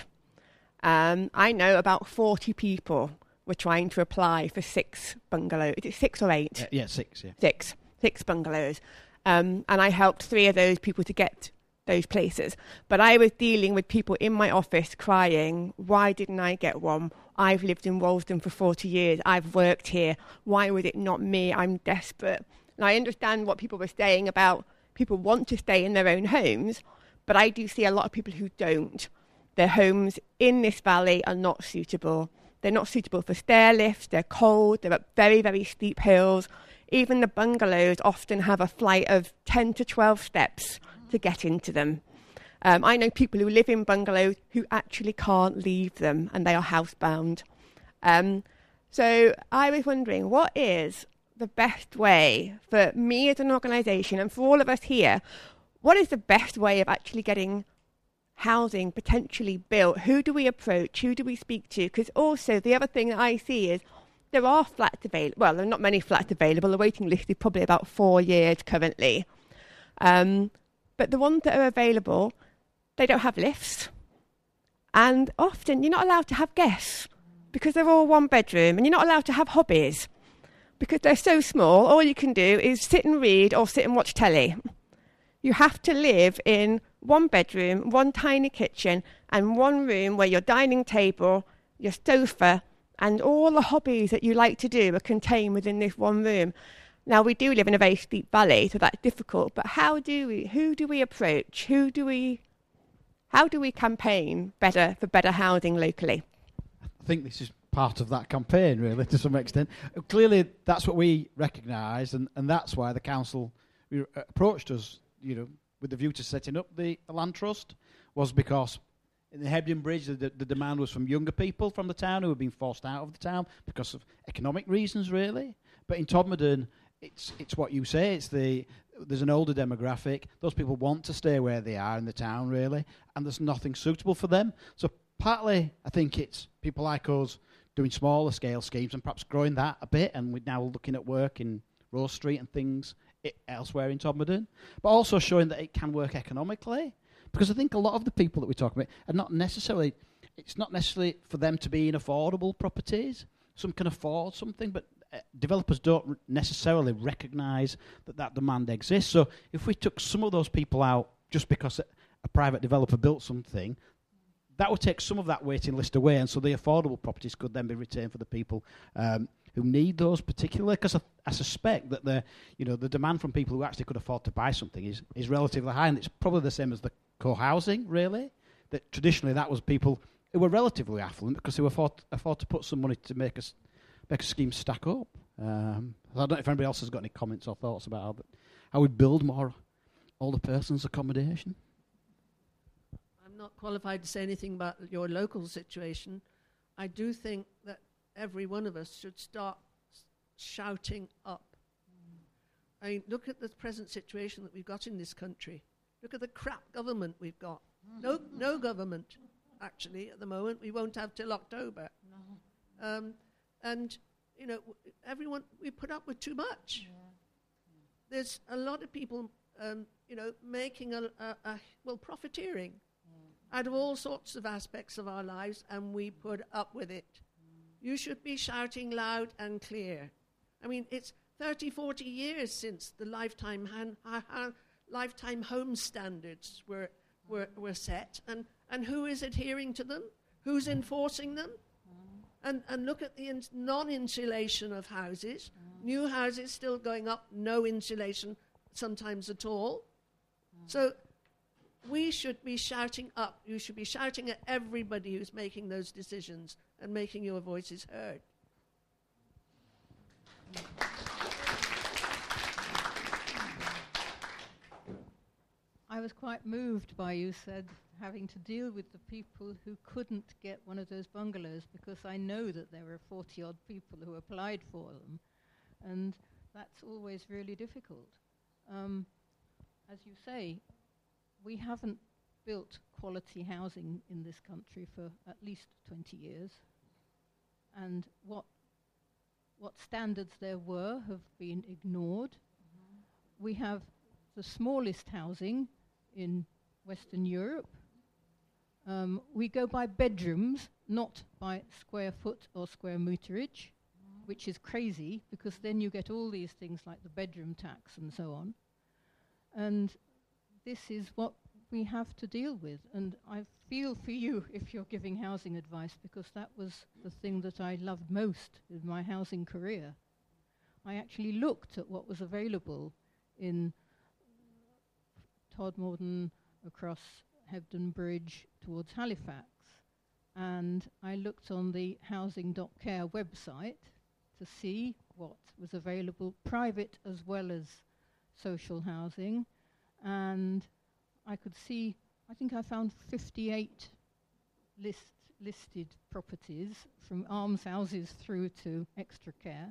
I know about 40 people were trying to apply for 6 bungalows. Is it 6 or 8? Yeah, 6, yeah. 6 bungalows. And I helped 3 of those people to get those places. But I was dealing with people in my office crying, why didn't I get one? I've lived in Walsden for 40 years. I've worked here. Why was it not me? I'm desperate. And I understand what people were saying about people want to stay in their own homes, but I do see a lot of people who don't. Their homes in this valley are not suitable. They're not suitable for stair lifts. They're cold. They're up very, very steep hills. Even the bungalows often have a flight of 10 to 12 steps to get into them. I know people who live in bungalows who actually can't leave them, and they are housebound. So I was wondering, what is the best way for me as an organisation and for all of us here, what is the best way of actually getting housing potentially built? Who do we approach? Who do we speak to? Because also the other thing that I see is there are flats available. Well, there are not many flats available. The waiting list is probably about 4 years currently. But the ones that are available, they don't have lifts. And often you're not allowed to have guests because they're all 1 bedroom, and you're not allowed to have hobbies because they're so small. All you can do is sit and read or sit and watch telly. You have to live in 1 bedroom, 1 tiny kitchen, and 1 room where your dining table, your sofa, and all the hobbies that you like to do are contained within this 1 room. Now, we do live in a very steep valley, so that's difficult, but who do we approach? How do we campaign better for better housing locally? I think this is part of that campaign, really, to some extent. Clearly, that's what we recognise, and that's why the council approached us, with the view to setting up the land trust, was because in the Hebden Bridge, the demand was from younger people from the town who were being forced out of the town because of economic reasons, really. But in Todmorden, it's what you say. There's an older demographic. Those people want to stay where they are in the town, really, and there's nothing suitable for them. So partly, I think it's people like us doing smaller scale schemes and perhaps growing that a bit, and we're now looking at work in Rose Street and things elsewhere in Todmorden, but also showing that it can work economically. Because I think a lot of the people that we talk about are not necessarily, it's not necessarily for them to be in affordable properties. Some can afford something, but developers don't necessarily recognise that demand exists. So if we took some of those people out just because a private developer built something, that would take some of that waiting list away, and so the affordable properties could then be retained for the people who need those particularly. Because I suspect that the demand from people who actually could afford to buy something is relatively high, and it's probably the same as the co-housing, really. That traditionally that was people who were relatively affluent because they were afford to put some money to make a scheme stack up. I don't know if anybody else has got any comments or thoughts about how we build more older persons accommodation. I'm not qualified to say anything about your local situation. I do think that every one of us should start shouting up. I mean, look at the present situation that we've got in this country. Look at the crap government we've got. No government, actually, at the moment. We won't have till October. No. And, everyone, we put up with too much. Yeah. There's a lot of people, making profiteering out of all sorts of aspects of our lives, and we put up with it. You should be shouting loud and clear. I mean, it's 30, 40 years since the lifetime home standards were set, and who is adhering to them? Who's enforcing them? And look at the non-insulation of houses. New houses still going up, no insulation sometimes at all. So we should be shouting up. You should be shouting at everybody who's making those decisions and making your voices heard. I was quite moved by you said having to deal with the people who couldn't get one of those bungalows, because I know that there were 40-odd people who applied for them, and that's always really difficult. As you say, we haven't built quality housing in this country for at least 20 years, and what standards there were have been ignored. We have the smallest housing in Western Europe. We go by bedrooms, not by square foot or square meterage, which is crazy, because then you get all these things like the bedroom tax and so on. And this is what we have to deal with. And I feel for you if you're giving housing advice, because that was the thing that I loved most in my housing career. I actually looked at what was available in Todmorden, across Hebden Bridge towards Halifax, and I looked on the housing.care website to see what was available, private as well as social housing, and I could see, I think I found 58 listed properties from almshouses through to extra care.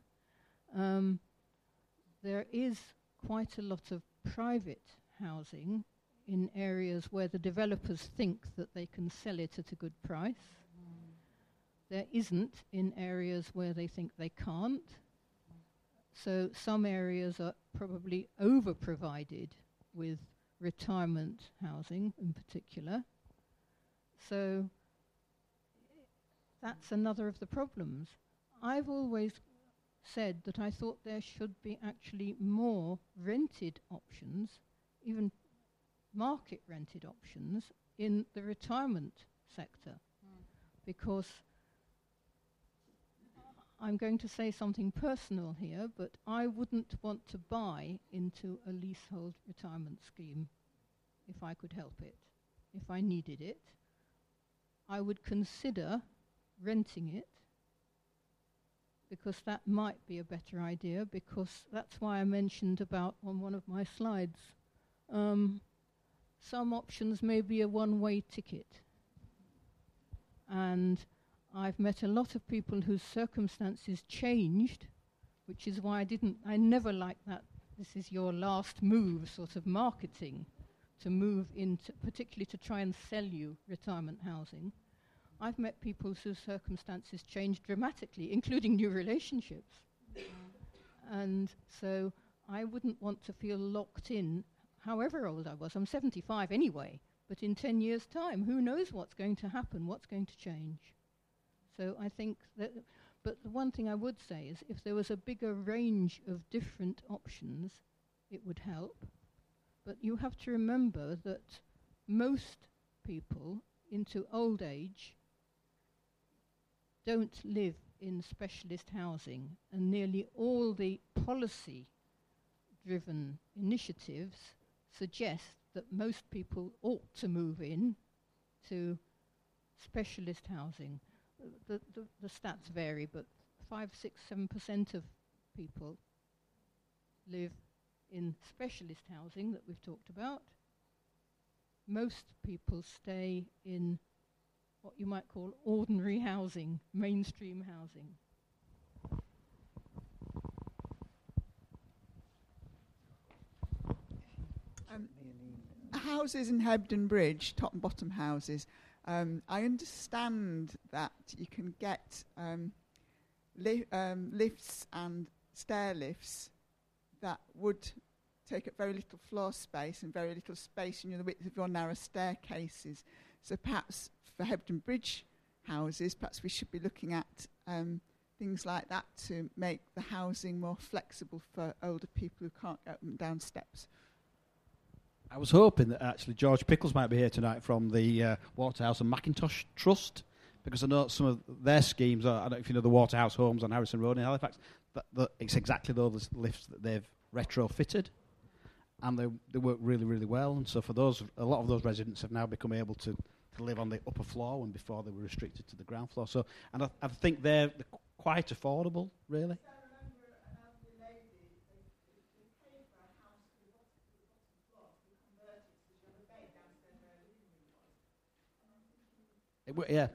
There is quite a lot of private housing in areas where the developers think that they can sell it at a good price. There isn't in areas where they think they can't. So some areas are probably over-provided with retirement housing in particular. So that's another of the problems. I've always said that I thought there should be actually more rented options, even market rented options in the retirement sector, because I'm going to say something personal here, but I wouldn't want to buy into a leasehold retirement scheme if I could help it, if I needed it. I would consider renting it, because that might be a better idea, because that's why I mentioned about on one of my slides, some options may be a one-way ticket. And I've met a lot of people whose circumstances changed, which is why I never liked that this is your last move sort of marketing, to move into, particularly to try and sell you retirement housing. I've met people whose circumstances changed dramatically, including new relationships. And so I wouldn't want to feel locked in, however old I was. I'm 75 anyway, but in 10 years' time, who knows what's going to happen, what's going to change. So I think that, but the one thing I would say is if there was a bigger range of different options, it would help. But you have to remember that most people into old age don't live in specialist housing, and nearly all the policy-driven initiatives suggest that most people ought to move in to specialist housing. The stats vary, but 5, 6, 7% of people live in specialist housing that we've talked about. Most people stay in what you might call ordinary housing, mainstream housing. Houses in Hebden Bridge, top and bottom houses, I understand that you can get lifts and stair lifts that would take up very little floor space and very little space in the width of your narrow staircases. So perhaps for Hebden Bridge houses, perhaps we should be looking at things like that to make the housing more flexible for older people who can't go up and down steps. I was hoping that actually George Pickles might be here tonight from the Waterhouse and Mackintosh Trust, because I know some of their schemes are, I don't know if you know the Waterhouse homes on Harrison Road in Halifax, that it's exactly those lifts that they've retrofitted, and they work really, really well. And so for those, a lot of those residents have now become able to live on the upper floor when before they were restricted to the ground floor. So, and I think they're quite affordable, really. Yeah.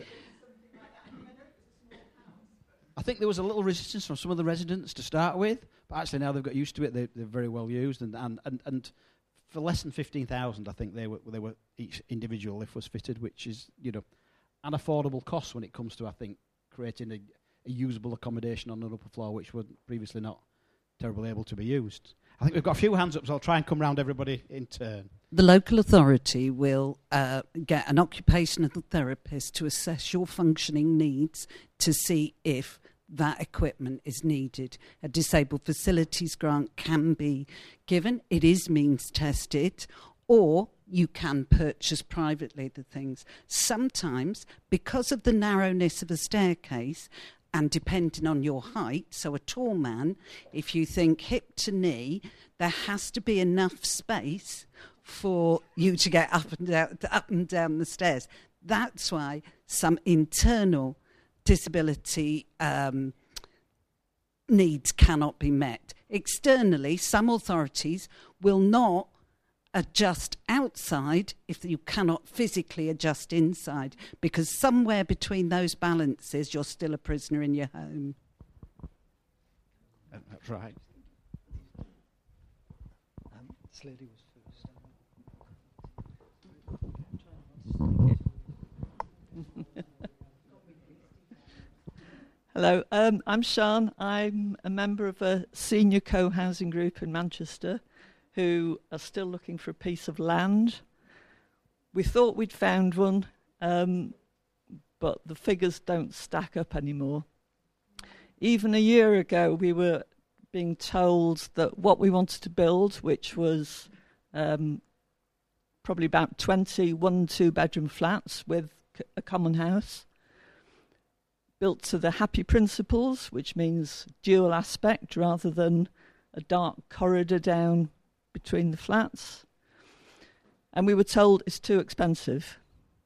I think there was a little resistance from some of the residents to start with, but actually now they've got used to it. They're very well used, and for less than 15,000, I think they were each individual lift was fitted, which is an affordable cost when it comes to, I think, creating a usable accommodation on an upper floor, which was previously not terribly able to be used. I think we've got a few hands up, so I'll try and come round everybody in turn. The local authority will get an occupational therapist to assess your functioning needs to see if that equipment is needed. A disabled facilities grant can be given. It is means tested, or you can purchase privately the things. Sometimes, because of the narrowness of a staircase, and depending on your height, so a tall man, if you think hip to knee, there has to be enough space for you to get up and down the stairs. That's why some internal disability needs cannot be met. Externally, some authorities will not adjust outside if you cannot physically adjust inside, because somewhere between those balances you're still a prisoner in your home. That's right. This lady was first. Hello, I'm Sian. I'm a member of a senior co-housing group in Manchester who are still looking for a piece of land. We thought we'd found one, but the figures don't stack up anymore. Even a year ago, we were being told that what we wanted to build, which was probably about 20 1- and 2-bedroom flats with a common house, built to the happy principles, which means dual aspect rather than a dark corridor down between the flats. And we were told it's too expensive.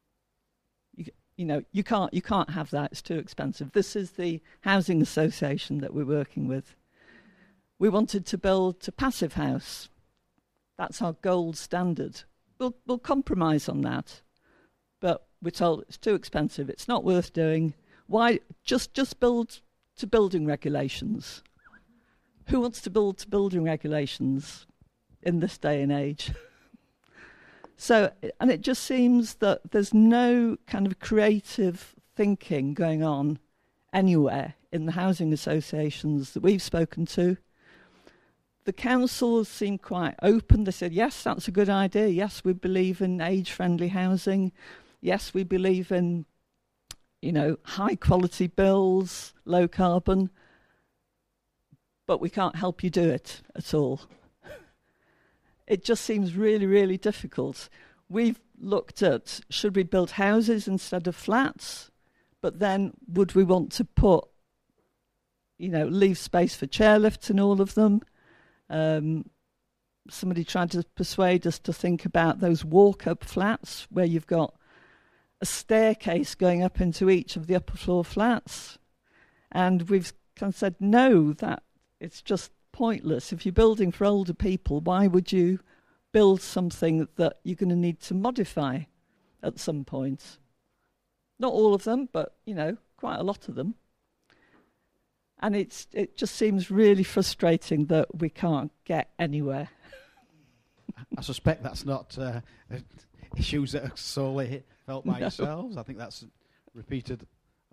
You can't have that, it's too expensive. This is the housing association that we're working with. We wanted to build a passive house. That's our gold standard. We'll compromise on that. But we're told it's too expensive, it's not worth doing. Why just build to building regulations? Who wants to build to building regulations in this day and age? So, and it just seems that there's no kind of creative thinking going on anywhere in the housing associations that we've spoken to. The councils seem quite open. They said, yes, that's a good idea. Yes, we believe in age-friendly housing. Yes, we believe in high quality builds, low carbon, but we can't help you do it at all. It just seems really, really difficult. We've looked at, should we build houses instead of flats? But then would we want to put, leave space for chairlifts in all of them? Somebody tried to persuade us to think about those walk-up flats where you've got a staircase going up into each of the upper floor flats. And we've kind of said, no, that it's just pointless. If you're building for older people, why would you build something that you're going to need to modify at some point? Not all of them, but, quite a lot of them. And it just seems really frustrating that we can't get anywhere. I suspect that's not issues that are solely felt by yourselves. I think that's repeated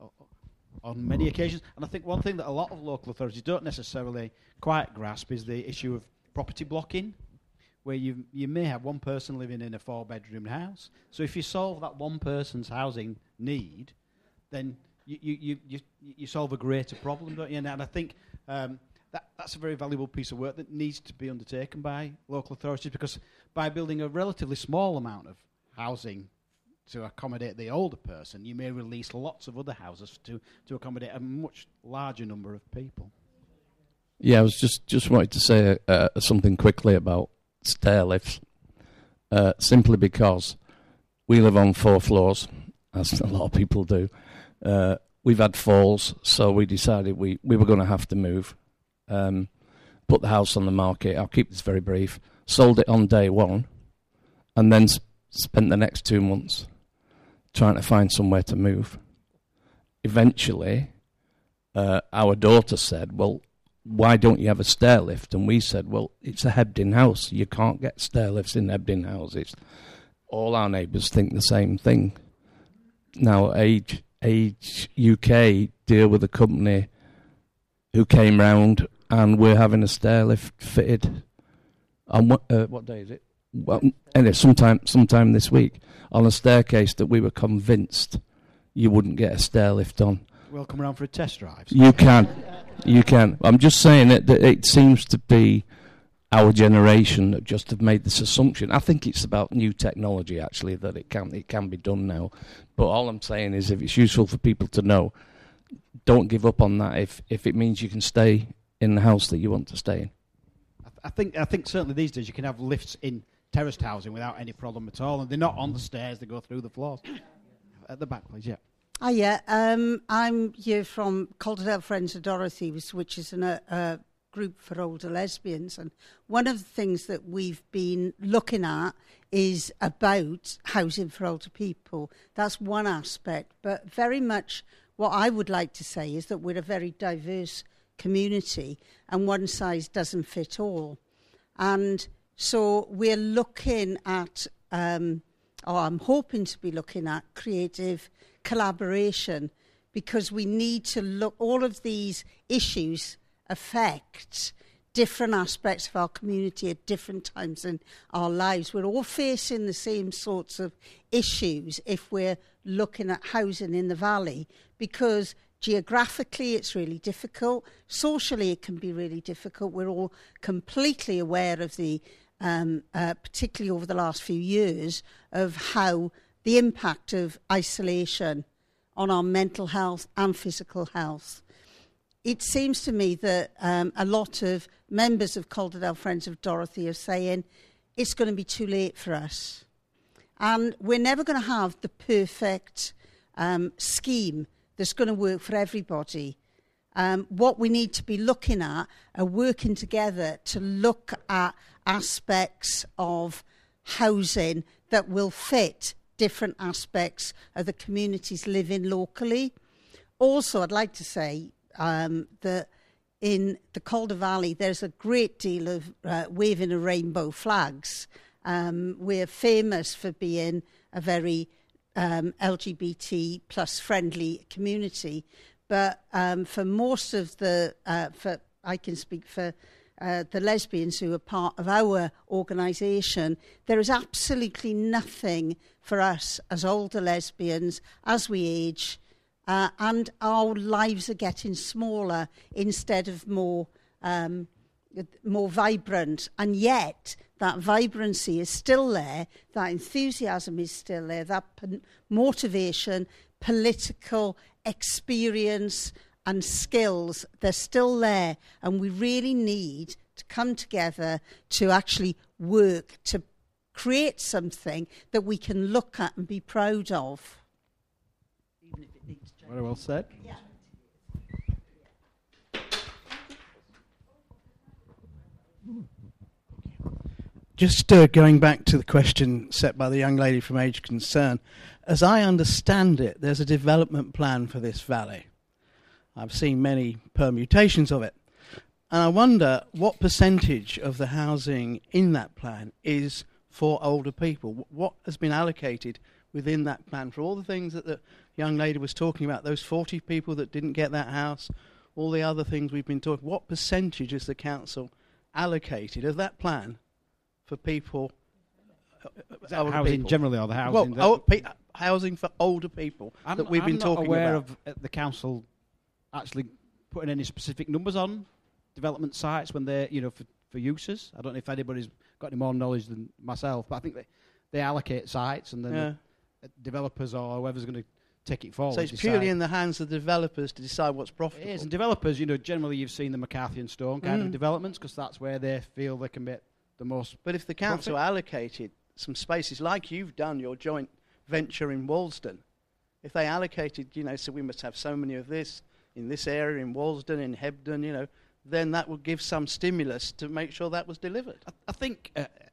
on many occasions. And I think one thing that a lot of local authorities don't necessarily quite grasp is the issue of property blocking, where you may have one person living in a 4-bedroom house. So if you solve that one person's housing need, then you solve a greater problem, don't you? And I think that's a very valuable piece of work that needs to be undertaken by local authorities, because by building a relatively small amount of housing to accommodate the older person, you may release lots of other houses to accommodate a much larger number of people. Yeah, I was just wanted to say something quickly about stair lifts, simply because we live on 4 floors, as a lot of people do. We've had falls, so we decided we were going to have to move, put the house on the market. I'll keep this very brief. Sold it on day one, and then spent the next 2 months trying to find somewhere to move. Eventually, our daughter said, well, why don't you have a stair lift? And we said, well, it's a Hebden house. You can't get stair lifts in Hebden houses. All our neighbours think the same thing. Now, Age UK deal with a company who came round, and we're having a stair lift fitted on what day is it? Well, anyway, sometime this week, on a staircase that we were convinced you wouldn't get a stair lift on. We'll come around for a test drive. You can. I'm just saying that it seems to be our generation that just have made this assumption. I think it's about new technology, actually, that it can be done now. But all I'm saying is, if it's useful for people to know, don't give up on that if it means you can stay in the house that you want to stay in. I think certainly these days you can have lifts in terraced housing without any problem at all, and they're not on the stairs; they go through the floors. At the back, please. Yeah. Hiya, I'm here from Calderdale Friends of Dorothy, which is a group for older lesbians. And one of the things that we've been looking at is about housing for older people. That's one aspect. But very much what I would like to say is that we're a very diverse community and one size doesn't fit all. And so we're looking at, or I'm hoping to be looking at, creative collaboration, because we need to look, all of these issues affect different aspects of our community at different times in our lives. We're all facing the same sorts of issues if we're looking at housing in the valley, because geographically it's really difficult, socially it can be really difficult. We're all completely aware of the particularly over the last few years, of how the impact of isolation on our mental health and physical health. It seems to me that a lot of members of Calderdale Friends of Dorothy are saying it's going to be too late for us. And we're never going to have the perfect scheme that's going to work for everybody. What we need to be looking at are working together to look at aspects of housing that will fit different aspects of the communities living locally. Also, I'd like to say that in the Calder Valley, there's a great deal of waving of rainbow flags. We're famous for being a very LGBT plus friendly community, but for most of the, I can speak for the lesbians who are part of our organisation, there is absolutely nothing for us as older lesbians as we age, and our lives are getting smaller instead of more vibrant. And yet that vibrancy is still there, that enthusiasm is still there, that motivation, political experience and skills, they're still there. And we really need to come together to actually work to create something that we can look at and be proud of. Even if it needs change. Very well said. Yeah. Just going back to the question set by the young lady from Age Concern, as I understand it, there's a development plan for this valley. I've seen many permutations of it. And I wonder what percentage of the housing in that plan is for older people. What has been allocated within that plan for all the things that the young lady was talking about, those 40 people that didn't get that house, all the other things we've been talking. What percentage is the council allocated of that plan for people? Is that housing people? Generally, or the housing? Well, housing for older people that we've been talking about. I'm not aware of the council actually putting any specific numbers on development sites when they're, for users. I don't know if anybody's got any more knowledge than myself, but I think they allocate sites, and then the developers or whoever's going to take it forward. So it's purely in the hands of the developers to decide what's profitable. It is, and developers, generally you've seen the McCarthy and Stone kind of developments, because that's where they feel they can make the most. But if the council allocated some spaces, like you've done your joint venture in Walsden, if they allocated, so we must have so many of this in this area, in Walsden, in Hebden, then that would give some stimulus to make sure that was delivered. I think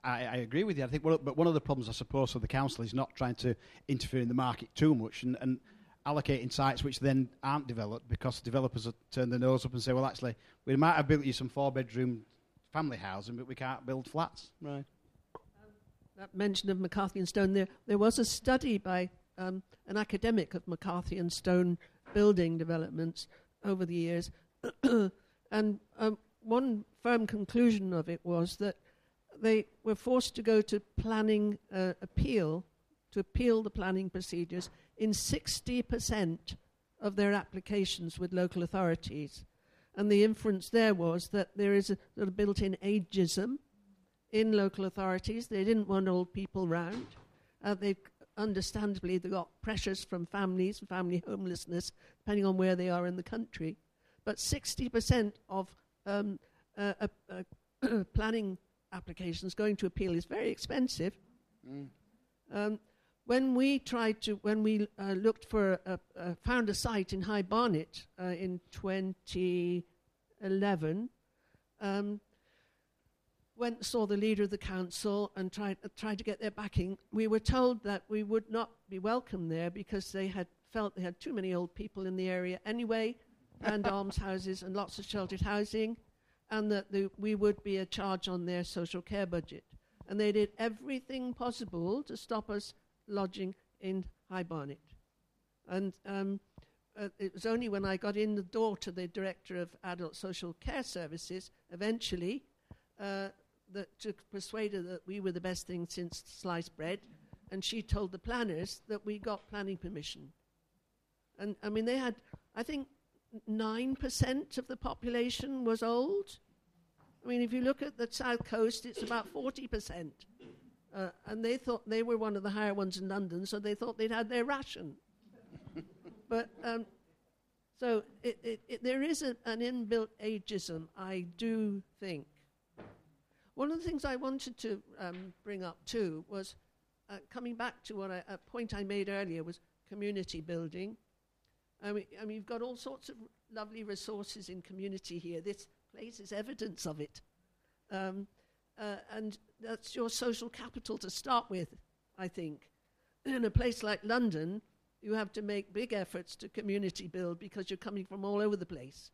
I agree with you. I think, but one of the problems, I suppose, for the council is not trying to interfere in the market too much and allocating sites which then aren't developed, because developers have turned their nose up and say, well, actually, we might have built you some 4-bedroom family housing, but we can't build flats. Right. That mention of McCarthy and Stone, there was a study by an academic of McCarthy and Stone building developments over the years, and one firm conclusion of it was that they were forced to go to planning appeal the planning procedures in 60% of their applications with local authorities. And the inference there was that there is a sort of built-in ageism in local authorities. They didn't want old people round. They understandably got pressures from families, family homelessness, depending on where they are in the country. But 60% of planning applications going to appeal is very expensive. When we looked for found a site in High Barnet in 2011, went and saw the leader of the council and tried to get their backing. We were told that we would not be welcome there because they had felt they had too many old people in the area anyway, and almshouses and lots of sheltered housing, and that we would be a charge on their social care budget. And they did everything possible to stop us lodging in High Barnet. And it was only when I got in the door to the Director of Adult Social Care Services, eventually, that to persuade her that we were the best thing since sliced bread, and she told the planners that we got planning permission. And, I mean, they had, I think, 9% of the population was old. I mean, if you look at the South Coast, it's about 40%. And they thought they were one of the higher ones in London, so they thought they'd had their ration. But so there is an inbuilt ageism, I do think. One of the things I wanted to bring up too was coming back to a point I made earlier was community building. I mean, you've got all sorts of lovely resources in community here. This place is evidence of it. And that's your social capital to start with, I think. In a place like London, you have to make big efforts to community build because you're coming from all over the place.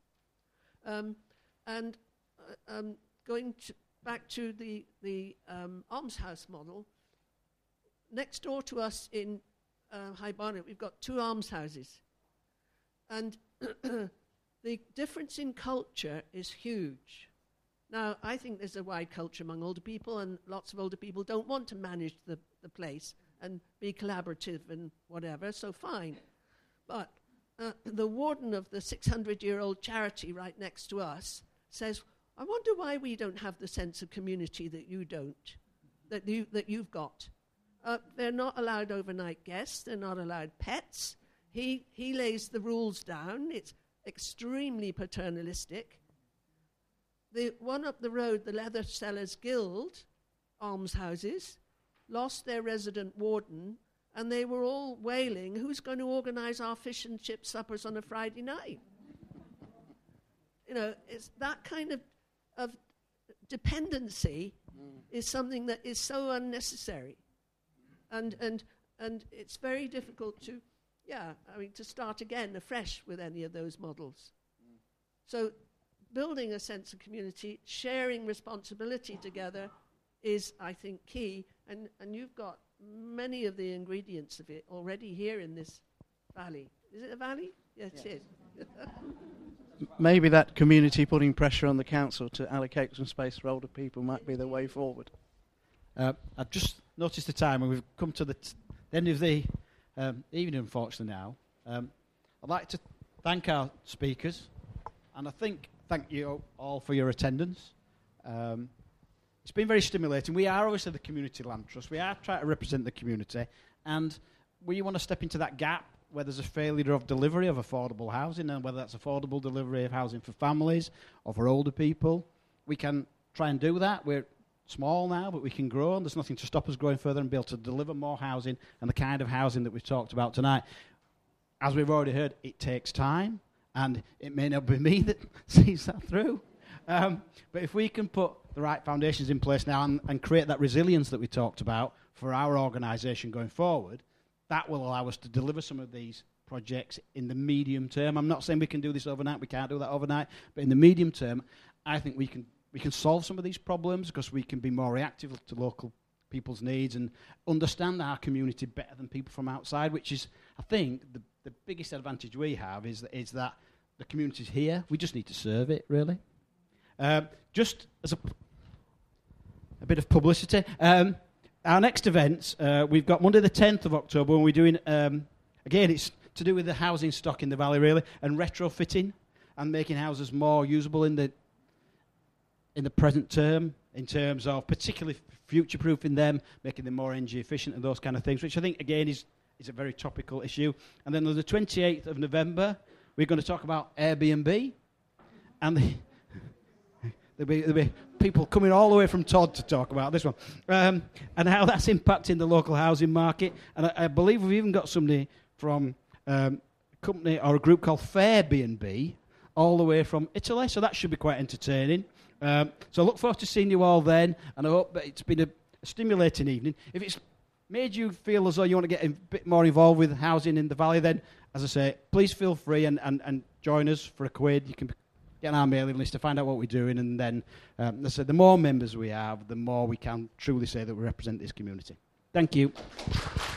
Going back to the almshouse model, next door to us in High Barnet, we've got 2 almshouses. And the difference in culture is huge. Now, I think there's a wide culture among older people, and lots of older people don't want to manage the place and be collaborative and whatever, so fine. But the warden of the 600-year-old charity right next to us says, I wonder why we don't have the sense of community that you don't, that you've got. They're not allowed overnight guests. They're not allowed pets. He lays the rules down. It's extremely paternalistic. The one up the road, the Leather Sellers Guild almshouses, lost their resident warden, and they were all wailing, who's going to organise our fish and chip suppers on a Friday night? You know, it's that kind of dependency is something that is so unnecessary. And it's very difficult to start again afresh with any of those models. So building a sense of community, sharing responsibility together is, I think, key. And you've got many of the ingredients of it already here in this valley. Is it a valley? Yes, it is. Maybe that community putting pressure on the council to allocate some space for older people might be the way forward. I've just noticed the time, and we've come to the end of the evening, unfortunately, now. I'd like to thank our speakers, and thank you all for your attendance. It's been very stimulating. We are obviously the Community Land Trust. We are trying to represent the community, and we want to step into that gap where there's a failure of delivery of affordable housing, and whether that's affordable delivery of housing for families or for older people. We can try and do that. We're small now, but we can grow, and there's nothing to stop us growing further and be able to deliver more housing and the kind of housing that we've talked about tonight. As we've already heard, it takes time, and it may not be me that sees that through. But if we can put the right foundations in place now and create that resilience that we talked about for our organisation going forward, that will allow us to deliver some of these projects in the medium term. I'm not saying we can do this overnight. We can't do that overnight. But in the medium term, I think we can solve some of these problems because we can be more reactive to local people's needs and understand our community better than people from outside, which is, I think, the biggest advantage we have is that the community's here. We just need to serve it, really. Just as a bit of publicity, our next events, we've got Monday the 10th of October, and we're doing, again, it's to do with the housing stock in the valley, really, and retrofitting and making houses more usable in the present term, in terms of particularly future-proofing them, making them more energy efficient and those kind of things, which I think, again, is a very topical issue. And then on the 28th of November, we're going to talk about Airbnb, and there'll be people coming all the way from Todd to talk about this one, and how that's impacting the local housing market. And I believe we've even got somebody from a company or a group called Fairbnb all the way from Italy, so that should be quite entertaining. So I look forward to seeing you all then, and I hope that it's been a stimulating evening. If it's made you feel as though you want to get a bit more involved with housing in the valley, then, as I say, please feel free and join us for a quid. You can get on our mailing list to find out what we're doing, and then, as I said, the more members we have, the more we can truly say that we represent this community. Thank you.